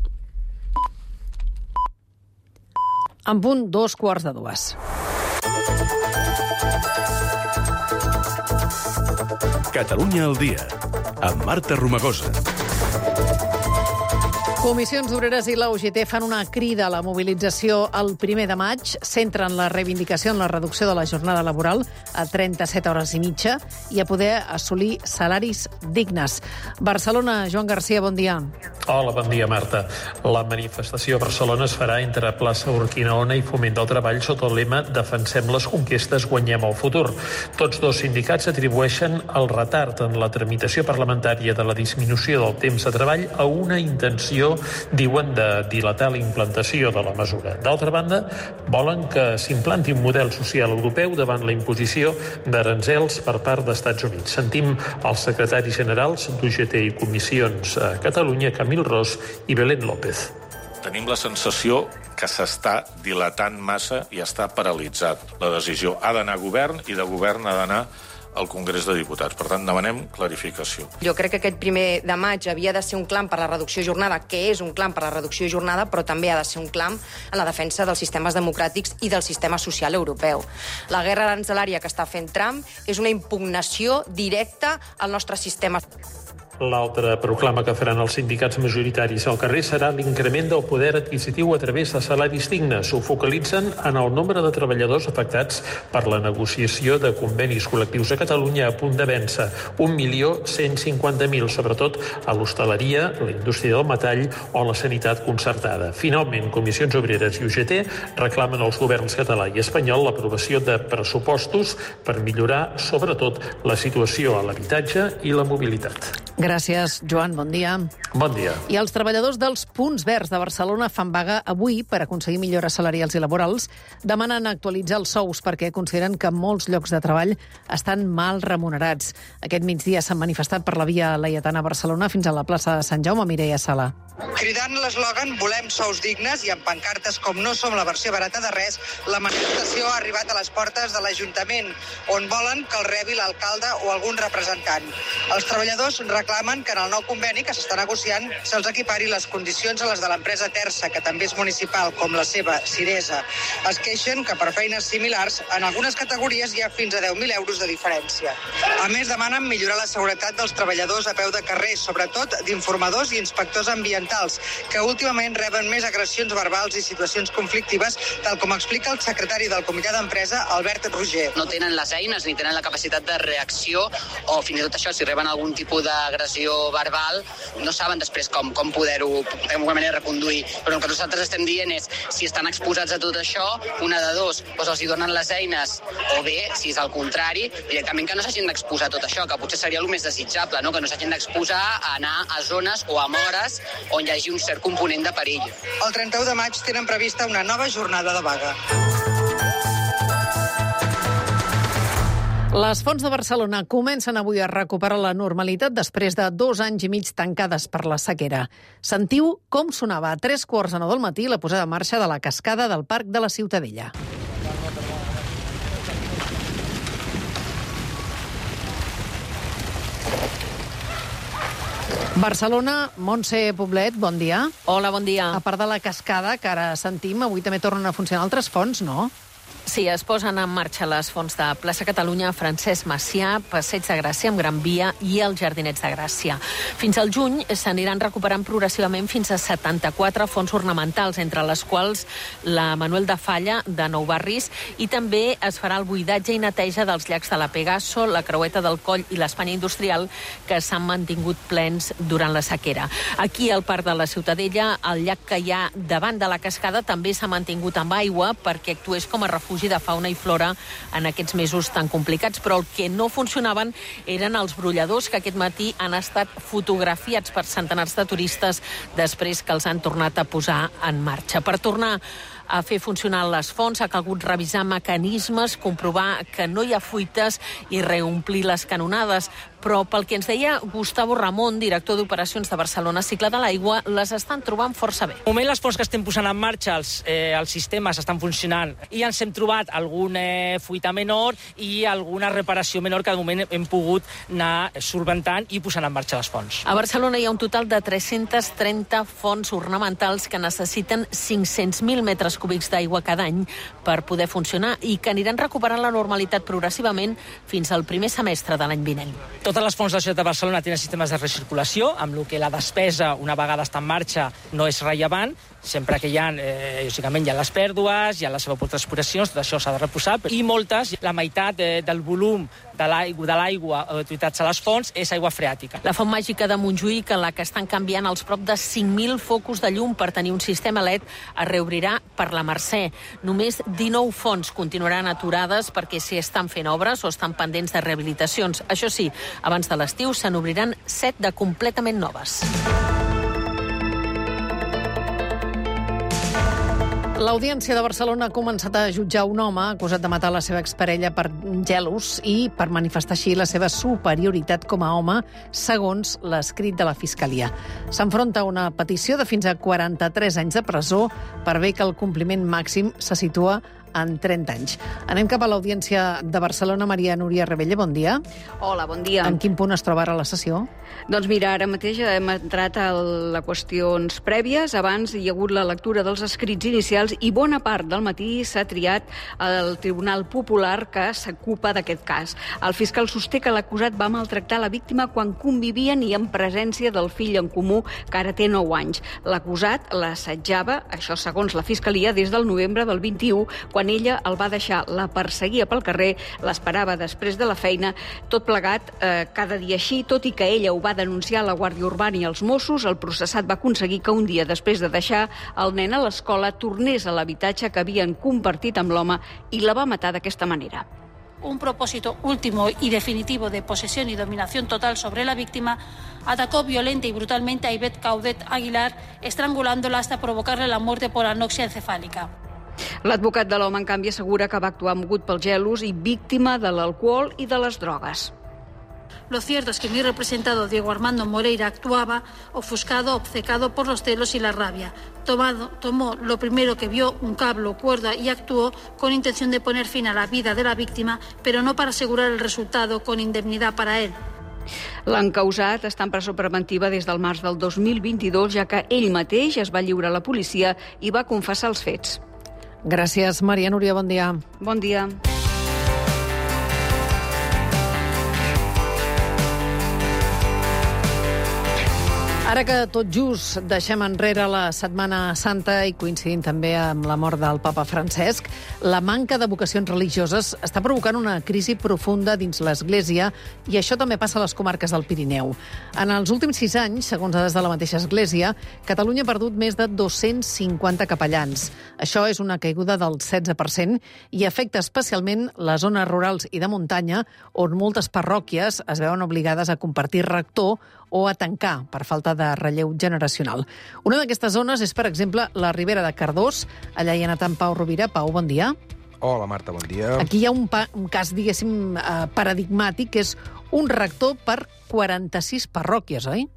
En punt, dos quarts de dues. Catalunya al dia, amb Marta Romagosa. Comissions Obreres i la U G T fan una crida a la mobilització el primer de maig. Centren la reivindicació en la reducció de la jornada laboral a trenta-set hores i mitja i a poder assolir salaris dignes. Barcelona, Joan Garcia, bon dia. Hola, bon dia, Marta. La manifestació a Barcelona es farà entre plaça Urquinaona i Foment del Treball sota el lema Defensem les conquestes, guanyem el futur. Tots dos sindicats atribueixen el retard en la tramitació parlamentària de la disminució del temps de treball a una intenció, diuen, de dilatar la implantació de la mesura. D'altra banda, volen que s'implanti un model social europeu davant la imposició d'aranzels per part d'Estats Units. Sentim els secretaris generals d'U G T i Comissions a Catalunya, Camil Ros i Belén López. Tenim la sensació que s'està dilatant massa i està paralitzat. La decisió ha d'anar a govern i de govern ha d'anar al Congrés de Diputats. Per tant, demanem clarificació. Jo crec que aquest primer de maig havia de ser un clam per la reducció de jornada, que és un clam per la reducció de jornada, però també ha de ser un clam en la defensa dels sistemes democràtics i del sistema social europeu. La guerra aranzelària que està fent Trump és una impugnació directa al nostre sistema. L'altra proclama que faran els sindicats majoritaris al carrer serà l'increment del poder adquisitiu a través de salaris dignes. Ho focalitzen en el nombre de treballadors afectats per la negociació de convenis col·lectius a Catalunya a punt de vèncer. un milió cent cinquanta mil, sobretot a l'hostaleria, la indústria del metall o la sanitat concertada. Finalment, Comissions Obreres i U G T reclamen als governs català i espanyol l'aprovació de pressupostos per millorar, sobretot, la situació a l'habitatge i la mobilitat. Gràcies, Joan. Bon dia. Bon dia. I els treballadors dels punts verds de Barcelona fan vaga avui per aconseguir millores salarials i laborals. Demanen actualitzar els sous perquè consideren que molts llocs de treball estan mal remunerats. Aquest migdia s'han manifestat per la via Laietana a Barcelona fins a la plaça de Sant Jaume. Mireia Sala. Cridant l'eslògan "Volem sous dignes" i amb pancartes com "No som la versió barata de res", la manifestació ha arribat a les portes de l'Ajuntament, on volen que el rebi l'alcalde o algun representant. Els treballadors reclamen que en el nou conveni que s'està negociant se'ls equipari les condicions a les de l'empresa terça, que també és municipal, com la seva, Ciresa. Es queixen que per feines similars, en algunes categories hi ha fins a deu mil euros de diferència. A més, demanen millorar la seguretat dels treballadors a peu de carrer, sobretot d'informadors i inspectors ambientals, que últimament reben més agressions verbals i situacions conflictives, tal com explica el secretari del comitè d'empresa, Albert Roger. No tenen les eines ni tenen la capacitat de reacció, o fins i tot això, si reben algun tipus d'agressió verbal, no saben després com, com poder-ho d'alguna manera reconduir. Però el que nosaltres estem dient és, si estan exposats a tot això, una de dos, doncs els hi donen les eines, o bé, si és al contrari, directament que no s'hagin d'exposar a tot això, que potser seria el més desitjable, no? Que no s'hagin d'exposar a anar a zones o a hores on hi hagi un cert component de perill. El trenta-u de maig tenen prevista una nova jornada de vaga. Les fonts de Barcelona comencen avui a recuperar la normalitat després de dos anys i mig tancades per la sequera. Sentiu com sonava a tres quarts de nou del matí la posada en marxa de la cascada del Parc de la Ciutadella. Barcelona, Montse Poblet, bon dia. Hola, bon dia. A part de la cascada, que ara sentim, avui també tornen a funcionar altres fonts, no? Sí, es posen en marxa les fonts de Plaça Catalunya, Francesc Macià, Passeig de Gràcia amb Gran Via i els Jardinets de Gràcia. Fins al juny s'aniran recuperant progressivament fins a setanta-quatre fonts ornamentals, entre les quals la Manuel de Falla, de Nou Barris, i també es farà el buidatge i neteja dels llacs de la Pegaso, la Creueta del Coll i l'Espanya Industrial, que s'han mantingut plens durant la sequera. Aquí, al Parc de la Ciutadella, el llac que hi ha davant de la cascada també s'ha mantingut amb aigua perquè actués com a refugi de fauna i flora en aquests mesos tan complicats, però el que no funcionaven eren els brolladors que aquest matí han estat fotografiats per centenars de turistes després que els han tornat a posar en marxa. Per tornar a fer funcionar les fonts ha calgut revisar mecanismes, comprovar que no hi ha fuites i reomplir les canonades. Però pel que ens deia Gustavo Ramon, director d'Operacions de Barcelona Cicle de l'Aigua, les estan trobant força bé. De moment les fonts que estem posant en marxa, els, eh, els sistemes estan funcionant i ens hem trobat alguna eh, fuita menor i alguna reparació menor que de moment hem pogut anar solventant i posant en marxa les fonts. A Barcelona hi ha un total de tres-centes trenta fonts ornamentals que necessiten cinc-cents mil metres cúbics d'aigua cada any per poder funcionar i que aniran recuperant la normalitat progressivament fins al primer semestre de l'any vinent. Totes les fonts de la ciutat de Barcelona tenen sistemes de recirculació, amb el que la despesa, una vegada està en marxa, no és rellevant. Sempre que hi ha, eh, lògicament, hi ha les pèrdues, hi ha les evapotranspiracions, tot això s'ha de reposar. I moltes, la meitat eh, del volum de l'aigua de l'aigua utilitzats a les fonts és aigua freàtica. La font màgica de Montjuïc, en la que estan canviant els prop de cinc mil focus de llum per tenir un sistema L E D, es reobrirà per la Mercè. Només dinou fonts continuaran aturades perquè s'hi estan fent obres o estan pendents de rehabilitacions. Això sí, abans de l'estiu se n'obriran set de completament noves. L'Audiència de Barcelona ha començat a jutjar un home acusat de matar la seva exparella per gelos i per manifestar així la seva superioritat com a home, segons l'escrit de la Fiscalia. S'enfronta a una petició de fins a quaranta-tres anys de presó per bé que el compliment màxim se situa en trenta anys. Anem cap a l'Audiència de Barcelona. Maria Núria Rebelle, bon dia. Hola, bon dia. En quin punt es troba ara la sessió? Doncs mira, ara mateix hem entrat a les qüestions prèvies. Abans hi ha hagut la lectura dels escrits inicials i bona part del matí s'ha triat el Tribunal Popular que s'ocupa d'aquest cas. El fiscal sosté que l'acusat va maltractar la víctima quan convivien i en presència del fill en comú, que ara té nou anys. L'acusat l'assetjava, això segons la Fiscalia, des del novembre del vint-i-u, quan quan ella el va deixar, la perseguia pel carrer, l'esperava després de la feina, tot plegat eh, cada dia així, tot i que ella ho va denunciar a la Guàrdia Urbana i als Mossos, el processat va aconseguir que un dia després de deixar el nen a l'escola tornés a l'habitatge que havien compartit amb l'home i la va matar d'aquesta manera. Un propósito último y definitivo de posesión y dominación total sobre la víctima, atacó violenta y brutalmente a Ivette Caudet Aguilar, estrangulándola hasta provocarle la muerte por anoxia encefálica. L'advocat de l'home, en canvi, assegura que va actuar mogut pels gelos i víctima de l'alcohol i de les drogues. Lo cierto es que mi representado Diego Armando Moreira actuaba ofuscado, obcecado por los celos y la rabia. Tomado, tomó lo primero que vio, un cable o cuerda, y actuó con intención de poner fin a la vida de la víctima, pero no para asegurar el resultado con indemnidad para él. L'encausat està en presó preventiva des del març del dos mil vint-i-dos, ja que ell mateix es va lliurar a la policia i va confessar els fets. Gràcies, Maria Núria, bon dia. Bon dia. Ara que tot just deixem enrere la Setmana Santa i coincidint també amb la mort del papa Francesc, la manca de vocacions religioses està provocant una crisi profunda dins l'Església i això també passa a les comarques del Pirineu. En els últims sis anys, segons dades de la mateixa Església, Catalunya ha perdut més de dos-cents cinquanta capellans. Això és una caiguda del setze per cent i afecta especialment les zones rurals i de muntanya, on moltes parròquies es veuen obligades a compartir rector o a tancar per falta de relleu generacional. Una d'aquestes zones és, per exemple, la Ribera de Cardós. Allà hi ha anat en Pau Rovira. Pau, bon dia. Hola, Marta, bon dia. Aquí hi ha un, pa, un cas, diguéssim, eh, paradigmàtic, que és un rector per quaranta-sis parròquies, oi?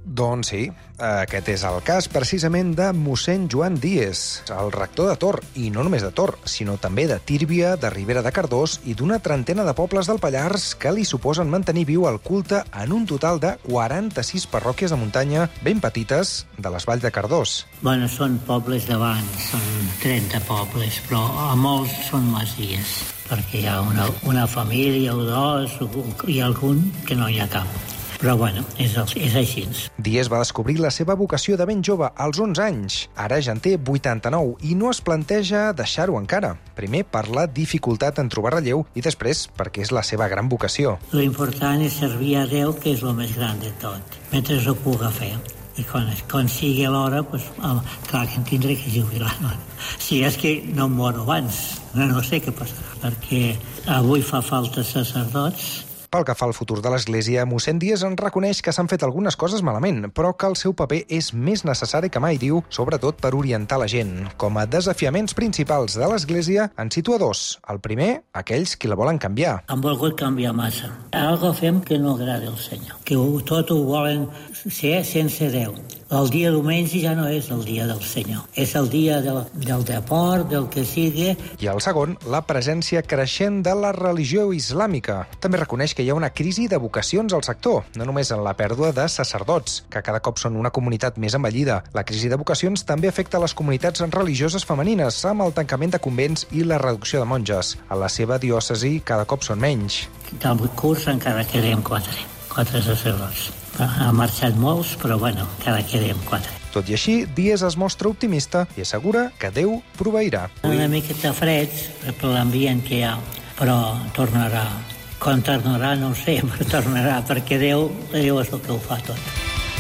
Doncs sí, aquest és el cas precisament de mossèn Joan Díez, el rector de Tor, i no només de Tor, sinó també de Tírvia, de Ribera de Cardós i d'una trentena de pobles del Pallars que li suposen mantenir viu el culte en un total de quaranta-sis parròquies de muntanya ben petites de les valls de Cardós. Bueno, són pobles d'abans, són trenta pobles, però a molts són masies, perquè hi ha una, una família o dos, i algun que no hi ha cap. Però, bueno, és, és així. Díez va descobrir la seva vocació de ben jove, als onze anys. Ara ja en té vuitanta-nou i no es planteja deixar-ho encara. Primer, per la dificultat en trobar relleu i després perquè és la seva gran vocació. Lo important és servir a Déu, que és el més gran de tot, mentre ho puga fer. I quan, quan sigui l'hora, pues, clar que em tindré que jubilar. No? Si és que no em moro abans, no, no sé què passarà, perquè avui fa falta sacerdots. Pel que fa al futur de l'Església, mossèn Díez en reconeix que s'han fet algunes coses malament, però que el seu paper és més necessari que mai, diu, sobretot per orientar la gent. Com a desafiaments principals de l'Església, en situa dos. El primer, aquells qui la volen canviar. Han volgut canviar massa. Algo fem que no agrada al Senyor, que tot ho volen ser sense Déu. El dia diumenge ja no és el dia del Senyor. És el dia del, del deport, del que sigui. I el segon, la presència creixent de la religió islàmica. També reconeix que hi ha una crisi de vocacions al sector, no només en la pèrdua de sacerdots, que cada cop són una comunitat més envellida. La crisi de vocacions també afecta les comunitats religioses femenines, amb el tancament de convents i la reducció de monges. A la seva diòcesi cada cop són menys. Del curs encara quedem quatre, quatre sacerdots. Han marxat molts, però bueno, encara quedem quatre. Tot i així, Díez es mostra optimista i assegura que Déu proveirà. Una miqueta fred per l'ambient que hi ha, però tornarà. Quan tornarà no ho sé, però tornarà, perquè Déu, Déu és el que ho fa tot.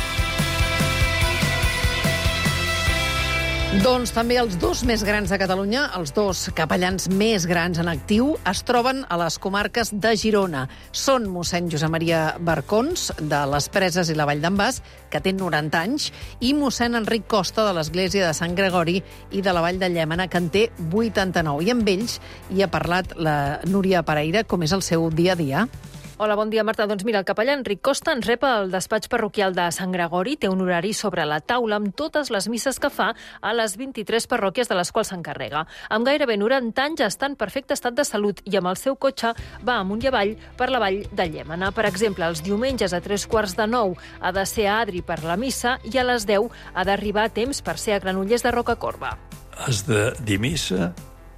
Doncs també els dos més grans de Catalunya, els dos capellans més grans en actiu, es troben a les comarques de Girona. Són mossèn Josep Maria Barcons, de les Preses i la Vall d'en Bas, que té noranta anys, i mossèn Enric Costa, de l'església de Sant Gregori i de la Vall de Llémena, que en té vuitanta-nou. I amb ells hi ha parlat la Núria Pereira, com és el seu dia a dia. Hola, bon dia, Marta. Doncs mira, el capellà Enric Costa ens rep al despatx parroquial de Sant Gregori, té un horari sobre la taula amb totes les misses que fa a les vint-i-tres parròquies de les quals s'encarrega. Amb gairebé noranta anys està en perfecte estat de salut i amb el seu cotxe va amunt i avall per la Vall de Llémena. Per exemple, els diumenges a tres quarts de nou ha de ser a Adri per la missa i a les deu ha d'arribar a temps per ser a Granollers de Rocacorba. Has de dir missa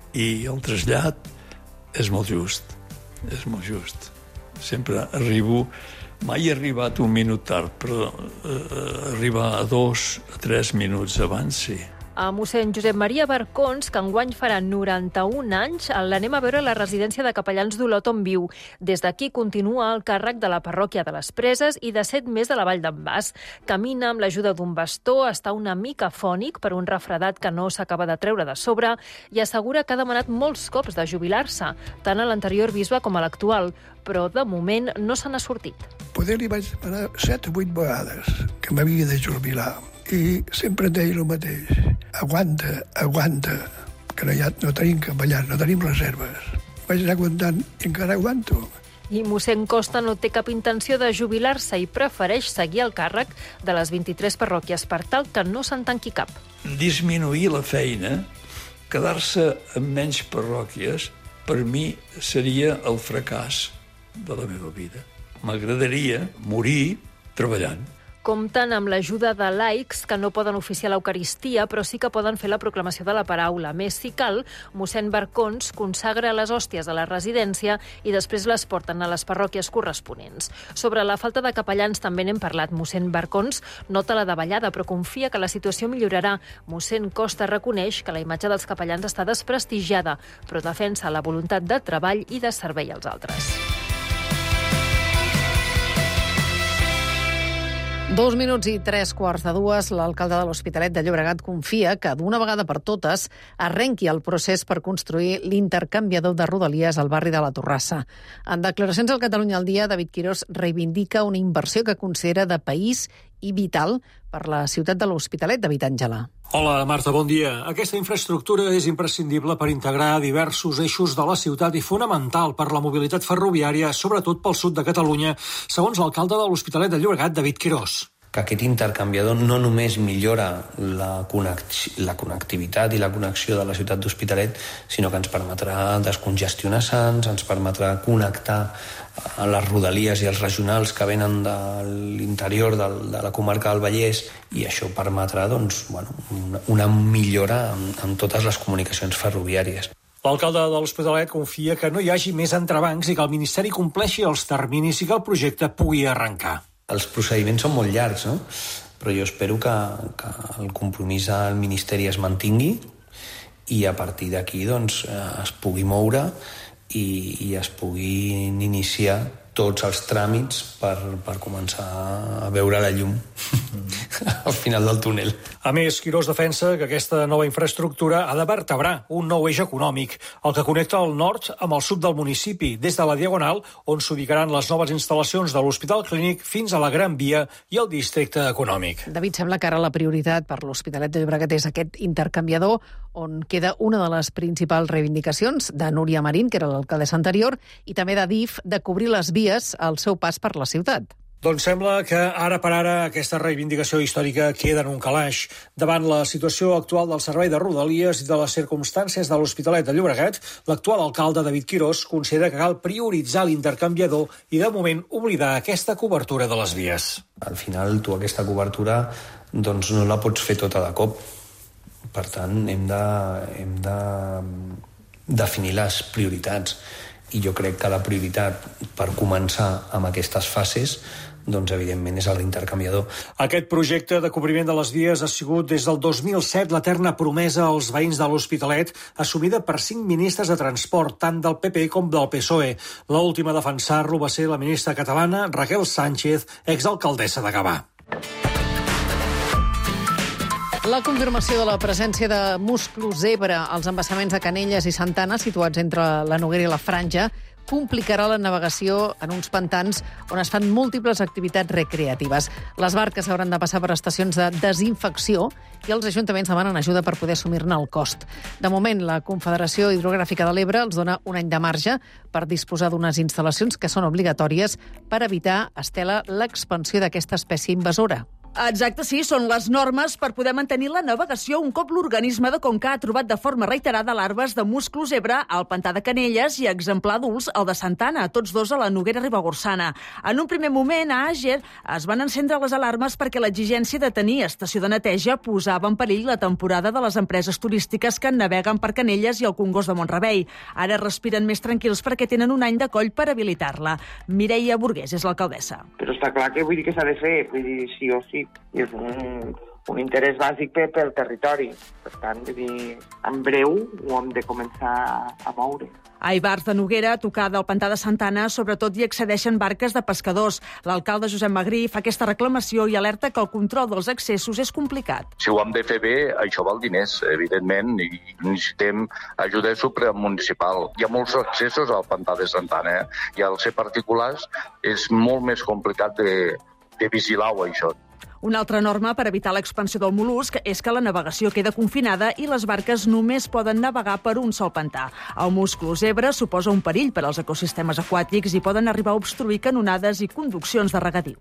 i el trasllat és molt just, és molt just. Sempre arribo, mai he arribat un minut tard, però eh, arribar a dos, a tres minuts abans, sí. A mossèn Josep Maria Barcons, que enguany farà noranta-un anys, l'anem a veure a la residència de capellans d'Olot on viu. Des d'aquí continua el càrrec de la parròquia de les Preses i de set més de la Vall d'en Bas. Camina amb l'ajuda d'un bastó, està una mica fònic per un refredat que no s'acaba de treure de sobre i assegura que ha demanat molts cops de jubilar-se, tant a l'anterior bisbe com a l'actual, però de moment no se n'ha sortit. Poder li vaig demanar set o vuit vegades que m'havia de jubilar i sempre em deia el mateix. Aguanta, aguanta, que no, ha, no tenim capellans, no tenim reserves. Vaig anar aguantant i encara aguanto. I mossèn Costa no té cap intenció de jubilar-se i prefereix seguir el càrrec de les vint-i-tres parròquies per tal que no se'n tanqui cap. Disminuir la feina, quedar-se amb menys parròquies, per mi seria el fracàs de la meva vida. M'agradaria morir treballant. Compten amb l'ajuda de laics que no poden oficiar l'Eucaristia, però sí que poden fer la proclamació de la paraula. Més, si cal, mossèn Barcons consagra les hòsties a la residència i després les porten a les parròquies corresponents. Sobre la falta de capellans també n'hem parlat. Mossèn Barcons nota la davallada, però confia que la situació millorarà. Mossèn Costa reconeix que la imatge dels capellans està desprestigiada, però defensa la voluntat de treball i de servei als altres. Dos minuts i tres quarts de dues, l'alcalde de l'Hospitalet de Llobregat confia que d'una vegada per totes arrenqui el procés per construir l'intercanviador de Rodalies al barri de la Torrassa. En declaracions al Catalunya al dia, David Quirós reivindica una inversió que considera de país i vital per la ciutat de l'Hospitalet. David Àngela. Hola, Marta, bon dia. Aquesta infraestructura és imprescindible per integrar diversos eixos de la ciutat i fonamental per la mobilitat ferroviària, sobretot pel sud de Catalunya, segons l'alcalde de l'Hospitalet de Llobregat, David Quirós. que aquest intercanviador no només millora la, connex la connectivitat i la connexió de la ciutat d'Hospitalet, sinó que ens permetrà descongestionar Sants, ens permetrà connectar a les rodalies i els regionals que venen de l'interior de, de la comarca del Vallès, i això permetrà doncs, bueno, una, una millora en, en totes les comunicacions ferroviàries. L'alcalde de l'Hospitalet confia que no hi hagi més entrebancs i que el Ministeri compleixi els terminis i que el projecte pugui arrencar. Els procediments són molt llargs, no? Però jo espero que, que el compromís del Ministeri es mantingui i a partir d'aquí doncs, es pugui moure i, i es puguin iniciar tots els tràmits per, per començar a veure la llum al final del túnel. A més, Quirós defensa que aquesta nova infraestructura ha de vertebrar un nou eix econòmic, el que connecta el nord amb el sud del municipi, des de la Diagonal, on s'ubicaran les noves instal·lacions de l'Hospital Clínic, fins a la Gran Via i el districte econòmic. David, sembla que ara la prioritat per l'Hospitalet de Llobregat és aquest intercanviador, on queda una de les principals reivindicacions de Núria Marín, que era l'alcaldessa anterior, i també de D I F, de cobrir les vies al seu pas per la ciutat. Doncs sembla que ara per ara aquesta reivindicació històrica queda en un calaix. Davant la situació actual del servei de Rodalies i de les circumstàncies de l'Hospitalet de Llobregat, l'actual alcalde David Quirós considera que cal prioritzar l'intercanviador i de moment oblidar aquesta cobertura de les vies. Al final tu aquesta cobertura doncs no la pots fer tota de cop. Per tant, hem de, hem de definir les prioritats. I jo crec que la prioritat per començar amb aquestes fases doncs evidentment és l'intercanviador. Aquest projecte de cobriment de les vies ha sigut des del dos mil set l'eterna promesa als veïns de l'Hospitalet, assumida per cinc ministres de transport, tant del P P com del P S O E. L'última a defensar-lo va ser la ministra catalana Raquel Sánchez, exalcaldessa de Gavà. La confirmació de la presència de musclo zebra als embassaments de Canelles i Santa Anna, situats entre la Noguera i la Franja, complicarà la navegació en uns pantans on es fan múltiples activitats recreatives. Les barques hauran de passar per estacions de desinfecció i els ajuntaments demanen ajuda per poder assumir-ne el cost. De moment, la Confederació Hidrogràfica de l'Ebre els dona un any de marge per disposar d'unes instal·lacions que són obligatòries per evitar, Estela, l'expansió d'aquesta espècie invasora. Exacte, sí, són les normes per poder mantenir la navegació un cop l'organisme de Conca ha trobat de forma reiterada larves de musclo zebra al pantà de Canelles i exemplar adults al de Santa Anna, tots dos a la Noguera Ribagorçana. En un primer moment, a Àger es van encendre les alarmes perquè l'exigència de tenir estació de neteja posava en perill la temporada de les empreses turístiques que naveguen per Canelles i el Congost de Mont-rebei. Ara respiren més tranquils perquè tenen un any de coll per habilitar-la. Mireia Burgués és l'alcaldessa. Però està clar que vull dir que s'ha de fer, vull dir, sí o sí. I és un, un interès bàsic pel territori. Per tant, vull dir, en breu ho hem de començar a moure. A Ibars de Noguera, tocada al pantà de Santa Anna, sobretot hi accedeixen barques de pescadors. L'alcalde Josep Magrí fa aquesta reclamació i alerta que el control dels accessos és complicat. Si ho hem de fer bé, això val diners, evidentment, i necessitem ajuda supramunicipal. Hi ha molts accessos al pantà de Santa Anna, eh? I al ser particulars és molt més complicat de, de vigilar-ho, això. Una altra norma per evitar l'expansió del mol·lusc és que la navegació queda confinada i les barques només poden navegar per un sol pantà. El musclo zebra suposa un perill per als ecosistemes aquàtics i poden arribar a obstruir canonades i conduccions de regadiu.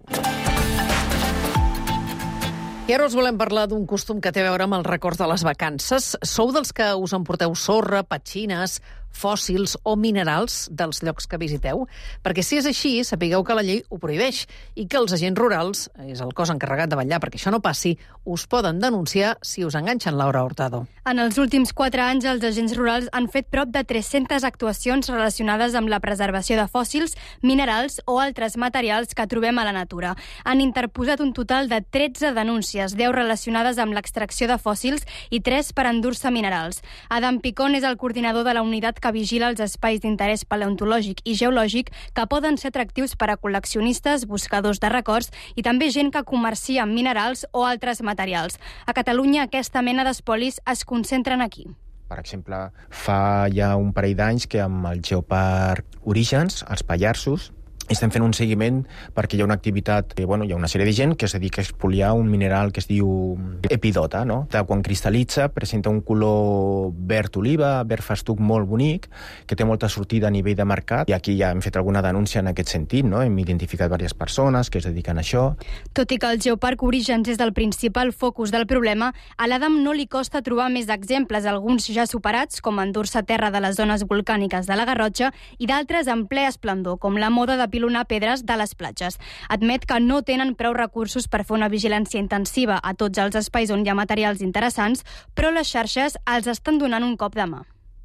I ara us volem parlar d'un costum que té a veure amb els records de les vacances. Sou dels que us emporteu sorra, petxines, fòssils o minerals dels llocs que visiteu? Perquè si és així, sapigueu que la llei ho prohibeix i que els agents rurals, és el cos encarregat de vetllar perquè això no passi, us poden denunciar si us enganxen, Laura Hurtado. En els últims quatre anys, els agents rurals han fet prop de tres-centes actuacions relacionades amb la preservació de fòssils, minerals o altres materials que trobem a la natura. Han interposat un total de tretze denúncies, deu relacionades amb l'extracció de fòssils i tres per endur-se minerals. Adam Picón és el coordinador de la unitat que vigila els espais d'interès paleontològic i geològic que poden ser atractius per a col·leccionistes, buscadors de records i també gent que comercia amb minerals o altres materials. A Catalunya, aquesta mena d'espolis es concentren aquí. Per exemple, fa ja un parell d'anys que amb el Geoparc Orígens, els Pallarsos, estem fent un seguiment perquè hi ha una activitat, eh, bueno, hi ha una sèrie de gent que es dedica a expoliar un mineral que es diu epidota, no? Quan cristal·litza presenta un color verd oliva, verd festuc molt bonic, que té molta sortida a nivell de mercat, i aquí ja hem fet alguna denúncia en aquest sentit, no? Hem identificat diverses persones que es dediquen a això. Tot i que el Geoparc Orígens és el principal focus del problema, a l'Adam no li costa trobar més exemples, alguns ja superats, com endur-se terra de les zones volcàniques de la Garrotxa, i d'altres en ple esplendor, com la moda de pilonar pedres de les platges. Admet que no tenen prou recursos per fer una vigilància intensiva a tots els espais on hi ha materials interessants, però les xarxes els estan donant un cop de mà.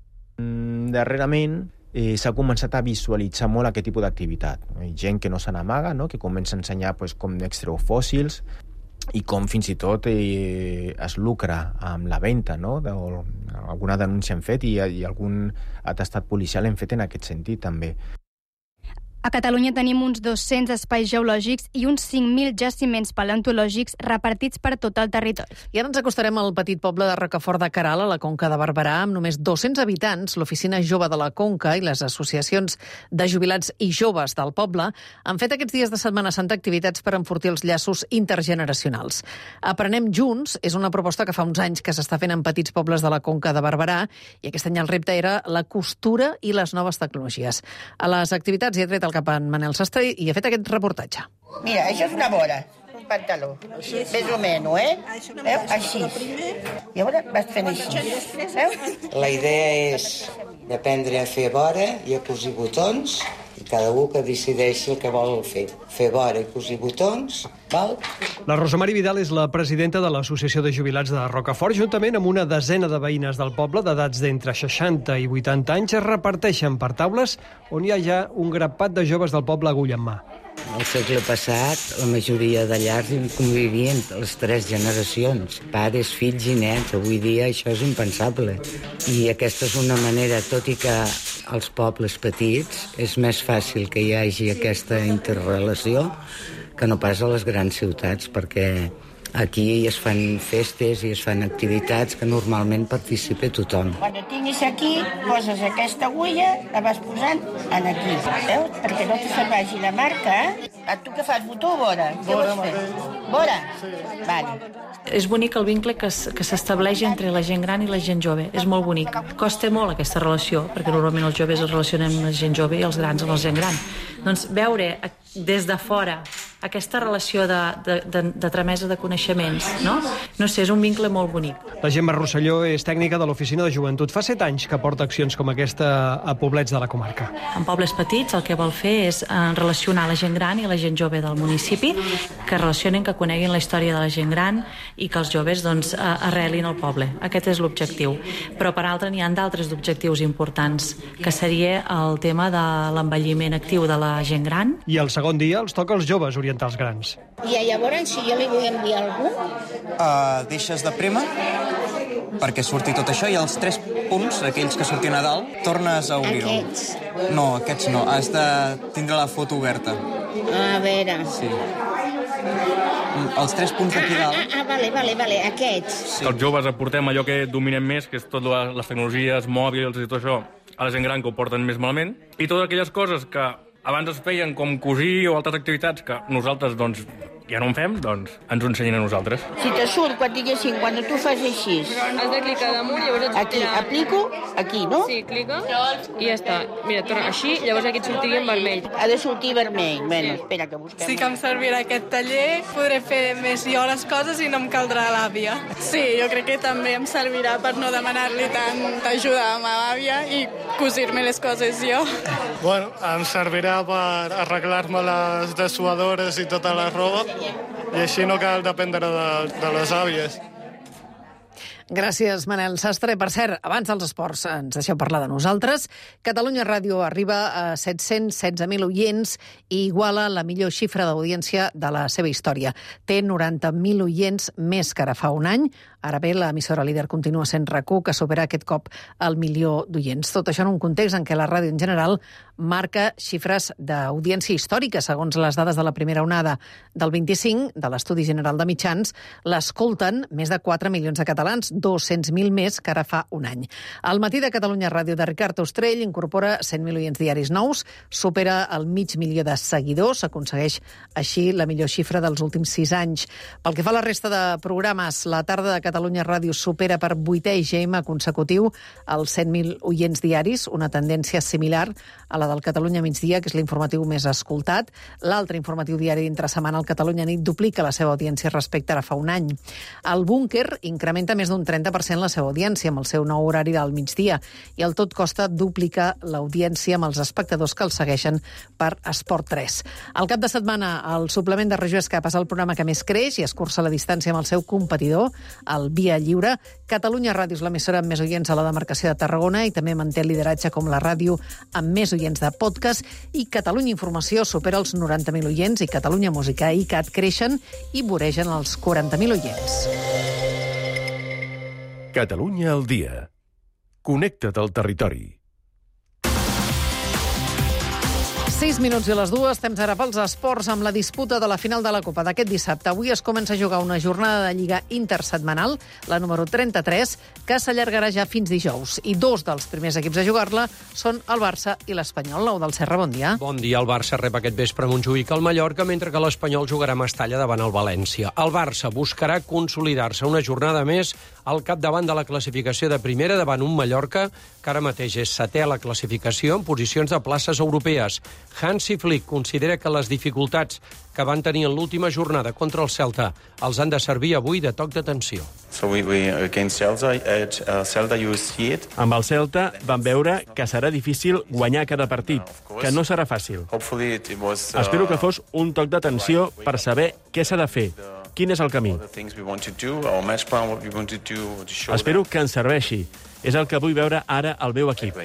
Mm, darrerament eh, s'ha començat a visualitzar molt aquest tipus d'activitat. Hi ha gent que no se n'amaga, no? Que comença a ensenyar pues, com extreu fòssils i com fins i tot eh, es lucra amb la venda, no? De, alguna denúncia hem fet i, i algun atestat policial hem fet en aquest sentit també. A Catalunya tenim uns dos-cents espais geològics i uns cinc mil jaciments paleontològics repartits per tot el territori. I ara ens acostarem al petit poble de Rocafort de Queralt, a la Conca de Barberà, amb només dos-cents habitants. L'Oficina Jove de la Conca i les associacions de jubilats i joves del poble han fet aquests dies de Setmana Santa activitats per enfortir els llaços intergeneracionals. Aprenem junts és una proposta que fa uns anys que s'està fent en petits pobles de la Conca de Barberà, i aquest any el repte era la costura i les noves tecnologies. A les activitats hi ha tret el cap en Manel Sastre i ha fet aquest reportatge. Mira, això és una vora, un pantaló, més o menys, eh? Veu? Així. I ara vas fent així. Veu? La idea és d'aprendre a fer vora i a cosir botons, i cada un que decideixi el que vol fer. Fer vora i cosir botons, val? La Rosa Mari Vidal és la presidenta de l'Associació de Jubilats de Rocafort. Juntament amb una desena de veïnes del poble, d'edats d'entre seixanta i vuitanta anys, es reparteixen per taules on hi ha ja un grapat de joves del poble agulla en mà. Al segle passat, la majoria de llars convivien les tres generacions, pares, fills i nets. Avui dia això és impensable. I aquesta és una manera, tot i que als pobles petits és més fàcil que hi hagi aquesta interrelació que no pas a les grans ciutats, perquè aquí es fan festes i es fan activitats que normalment participa tothom. Quan ho tinguis aquí, poses aquesta agulla, la vas posant en aquí. Veus? Perquè no te se'n vagi la marca, eh? A tu que fas, botó o vora? Què vols fer? Vora? Sí. Vale. És bonic el vincle que s'estableix entre la gent gran i la gent jove. És molt bonic. Costa molt aquesta relació, perquè normalment els joves es relacionen amb la gent jove i els grans amb la gent gran. Doncs veure des de fora aquesta relació de, de, de, de tramesa de coneixements, no? No sé, és un vincle molt bonic. La Gemma Rosselló és tècnica de l'Oficina de Joventut. Fa set anys que porta accions com aquesta a poblets de la comarca. En pobles petits el que vol fer és relacionar la gent gran i la gent jove del municipi, que relacionen, que coneguin la història de la gent gran i que els joves doncs, arrelin al poble. Aquest és l'objectiu. Però per altra n'hi ha d'altres objectius importants, que seria el tema de l'envelliment actiu de la gent gran. I el segon dia els toca als joves orientar els grans. I llavors, si jo li vull enviar algú? Uh, deixes de prémer perquè surti tot això i els tres punts, aquells que surtin a dalt, tornes a obrir-ho. Aquests? No, aquests no. Has de tindre la foto oberta. A veure... Sí. Els tres punts d'aquí dalt... Ah, ah, vale, vale, vale, aquests. Sí. Els joves aportem allò que dominem més, que és tot les tecnologies mòbils i tot això, a la gent gran que ho porten més malament, i totes aquelles coses que abans es feien com cosir o altres activitats que nosaltres, doncs, ja no en fem, doncs ens ho ensenyen a nosaltres. Si te surt, quan diguéssim, quan tu fas així... Has de clicar damunt, llavors et aquí, sortirà... aplico, aquí, no? Sí, clica i ja està. Mira, torna així, llavors aquí et sortiria en vermell. Ha de sortir vermell. Bueno, sí. Espera, que busquem... Sí que em servirà aquest taller, podré fer més jo les coses i no em caldrà l'àvia. Sí, jo crec que també em servirà per no demanar-li tanta ajuda a ma àvia i cosir-me les coses jo. Bueno, em servirà per arreglar-me les dessuadores i tota la roba, i així no cal dependre de, de les àvies. Gràcies, Manel Sastre. Per cert, abans dels esports, ens deixeu parlar de nosaltres. Catalunya Ràdio arriba a set-cents setze mil oients i iguala la millor xifra d'audiència de la seva història. Té noranta mil oients més que ara fa un any. Ara bé, l'emissora líder continua sent RAC u, que supera aquest cop el milió d'oients. Tot això en un context en què la ràdio en general marca xifres d'audiència històrica. Segons les dades de la primera onada del vint-i-cinc, de l'Estudi General de Mitjans, l'escolten més de quatre milions de catalans, dos-cents mil més que ara fa un any. El matí de Catalunya Ràdio de Ricard Ostrell incorpora cent mil oients diaris nous, supera el mig milió de seguidors, aconsegueix així la millor xifra dels últims sis anys. Pel que fa a la resta de programes, la tarda de Catalunya Ràdio supera per vuitè I G M consecutiu els cent mil oients diaris, una tendència similar a la del Catalunya Migdia, que és l'informatiu més escoltat. L'altre informatiu diari d'entre setmana, el Catalunya Nit, duplica la seva audiència respecte a ara fa un any. El Búnquer incrementa més d'un trenta per cent la seva audiència amb el seu nou horari del migdia i el Tot Costa duplica l'audiència amb els espectadors que el segueixen per Esport tres. Al cap de setmana, el suplement de Regió Escapa és el programa que més creix i escurça la distància amb el seu competidor, el Via Lliure. Catalunya Ràdio és l'emissora amb més oients a la demarcació de Tarragona i també manté el lideratge com la ràdio amb més oients de podcast, i Catalunya Informació supera els noranta mil oients i Catalunya Música i Cat creixen i voregen els quaranta mil oients. Catalunya al dia. Connecta't al territori. sis minuts i les dues, temps ara pels esports amb la disputa de la final de la Copa d'aquest dissabte. Avui es comença a jugar una jornada de Lliga intersetmanal, la número trenta-tres, que s'allargarà ja fins dijous. I dos dels primers equips a jugar-la són el Barça i l'Espanyol. Nou del Serra, bon dia. Bon dia. El Barça rep aquest vespre a Montjuïc al Mallorca, mentre que l'Espanyol jugarà a Mestalla davant el València. El Barça buscarà consolidar-se una jornada més al capdavant de la classificació de primera davant un Mallorca que ara mateix és setè a la classificació en posicions de places europees. Hansi Flick considera que les dificultats que van tenir en l'última jornada contra el Celta els han de servir avui de toc d'atenció. So we, we against Celta, at uh, Celta you see it. Amb el Celta vam veure que serà difícil guanyar cada partit, que no serà fàcil. Hopefully it was, uh, Espero que fos un toc d'atenció per saber què s'ha de fer, quin és el camí. Espero que ens serveixi. És el que vull veure ara al meu equip.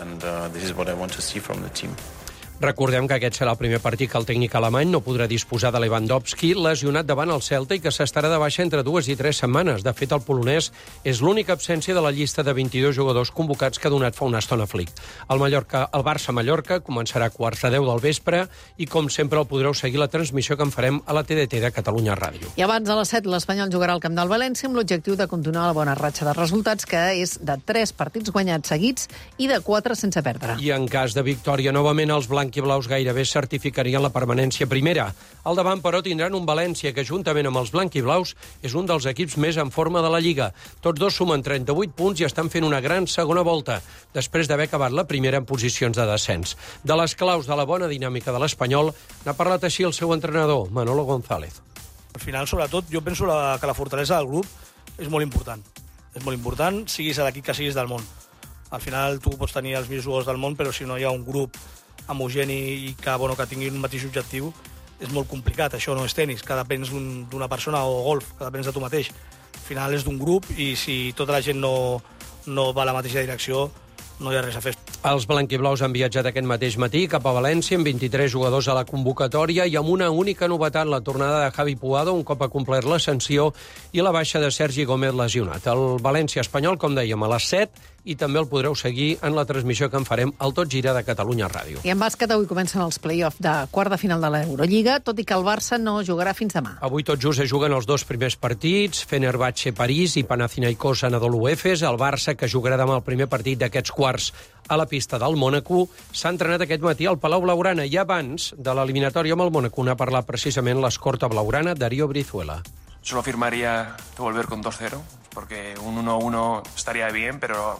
Recordem que aquest serà el primer partit que el tècnic alemany no podrà disposar de Lewandowski, lesionat davant el Celta i que s'estarà de baixa entre dues i tres setmanes. De fet, el polonès és l'única absència de la llista de vint-i-dos jugadors convocats que ha donat fa una estona Flick. El, Mallorca, el Barça-Mallorca començarà a quarts de deu del vespre i, com sempre, el podreu seguir la transmissió que en farem a la T D T de Catalunya Ràdio. I abans de les set, l'Espanyol jugarà al camp del València amb l'objectiu de continuar la bona ratxa de resultats, que és de tres partits guanyats seguits i de quatre sense perdre. I en cas de victòria, novament els blancs i blaus gairebé certificarien la permanència primera. Al davant, però, tindran un València que, juntament amb els blancs i blaus, és un dels equips més en forma de la Lliga. Tots dos sumen trenta-vuit punts i estan fent una gran segona volta, després d'haver acabat la primera en posicions de descens. De les claus de la bona dinàmica de l'Espanyol n'ha parlat així el seu entrenador, Manolo González. Al final, sobretot, jo penso la, que la fortalesa del grup és molt important. És molt important, siguis a l'equip que siguis del món. Al final, tu pots tenir els millors jugadors del món, però si no hi ha un grup homogeni i que, bueno, que tingui un mateix objectiu, és molt complicat. Això no és tenis, que depens d'una persona, o golf, que depens de tu mateix. Al final és d'un grup i si tota la gent no, no va a la mateixa direcció, no hi ha res a fer. Els blanquiblaus han viatjat aquest mateix matí cap a València amb vint-i-tres jugadors a la convocatòria i amb una única novetat, la tornada de Javi Puado, un cop ha complert l'ascensió, i la baixa de Sergi Gómez lesionat. El València-Espanyol, com dèiem, a les set, i també el podreu seguir en la transmissió que en farem al Tot Gira de Catalunya Ràdio. I en bàsquet avui comencen els play-off de quart de final de l'Eurolliga, tot i que el Barça no jugarà fins demà. Avui tot just es juguen els dos primers partits, Fenerbahçe-París i Panathinaikos-Anadolu Efes. El Barça, que jugarà demà el primer partit d'aquests quarts a la pista del Mònaco, s'ha entrenat aquest matí al Palau Blaugrana i abans de l'eliminatòria amb el Mònaco n'ha parlat precisament l'escorta blaugrana, Darío Brizuela. Solo firmaría que volver con dos cero, porque un uno uno estaría bien, pero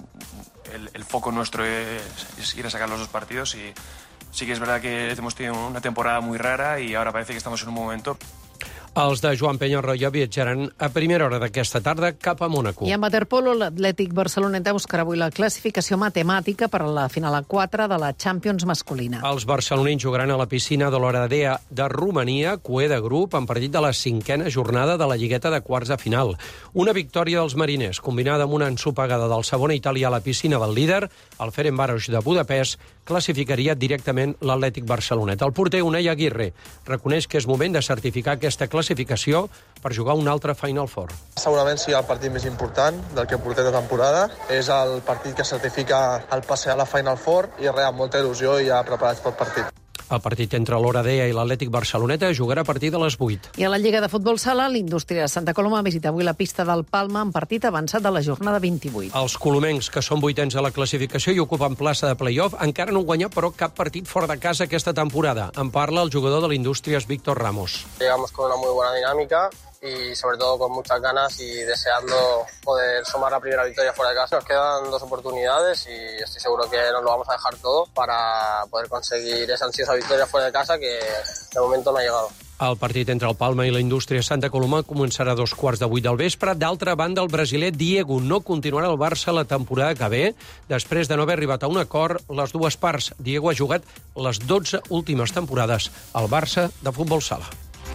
el, el foco nuestro es, es ir a sacar los dos partidos y sí que es verdad que hemos tenido una temporada muy rara y ahora parece que estamos en un momento... Els de Joan Peñarroya viatjaran a primera hora d'aquesta tarda cap a Mònaco. I en waterpolo, l'Atlètic Barceloneta buscarà avui la classificació matemàtica per a la final a quatre de la Champions masculina. Els barcelonins jugaran a la piscina de l'Oradea de Romania, cué de grup, en partit de la cinquena jornada de la lligueta de quarts de final. Una victòria dels mariners, combinada amb una ensopegada del Savona Itàlia a la piscina del líder, el Ferencváros de Budapest, classificaria directament l'Atlètic Barceloneta. El porter Unai Aguirre reconeix que és moment de certificar aquesta classificació per jugar un altre Final Four. Segurament sigui el partit més important del que portem de temporada. És el partit que certifica el passe a la Final Four i res, amb molta il·lusió i ja preparats pel partit. El partit entre l'Oradea i l'Atlètic Barceloneta jugarà a partir de les vuit. I a la Lliga de Futbol Sala, l'Indústria de Santa Coloma visita avui la pista del Palma en partit avançat de la jornada vint-i-vuit. Els colomencs, que són vuitens a la classificació i ocupen plaça de play-off, encara no han guanyat, però, cap partit fora de casa aquesta temporada. En parla el jugador de l'Indústries, Víctor Ramos. Llegamos con una muy buena dinámica y sobre todo con muchas ganas y deseando poder sumar la primera victoria fuera de casa. Nos quedan dos oportunidades y estoy seguro que nos lo vamos a dejar todo para poder conseguir esa ansiosa victoria fuera de casa que de momento no ha llegado. El partit entre el Palma i la Indústria Santa Coloma començarà a dos quarts de vuit del vespre. D'altra banda, el brasiler Diego no continuarà al Barça la temporada que ve, després de no haver arribat a un acord les dues parts. Diego ha jugat les dotze últimes temporades al Barça de futbol sala.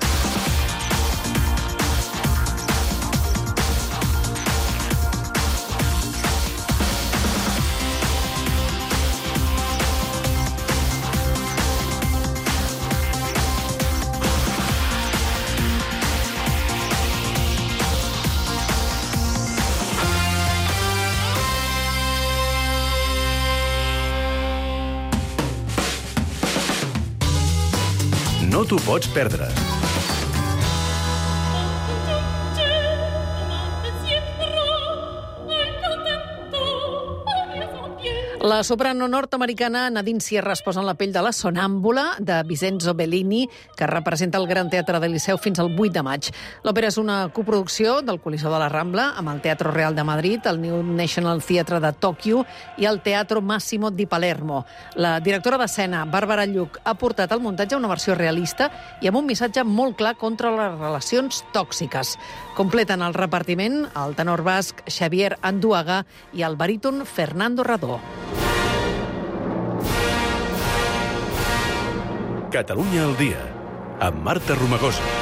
No t'ho pots perdre. La soprano nord-americana Nadine Sierra es posa en la pell de la sonàmbula de Vincenzo Bellini, que representa el Gran Teatre del Liceu fins al vuit de maig. L'òpera és una coproducció del Coliseu de la Rambla amb el Teatro Real de Madrid, el New National Theatre de Tòquio i el Teatro Massimo di Palermo. La directora d'escena, Bàrbara Lluc, ha portat al muntatge una versió realista i amb un missatge molt clar contra les relacions tòxiques. Completen el repartiment el tenor basc Xavier Anduaga i el baríton Fernando Radó. Catalunya al dia, amb Marta Romagosa.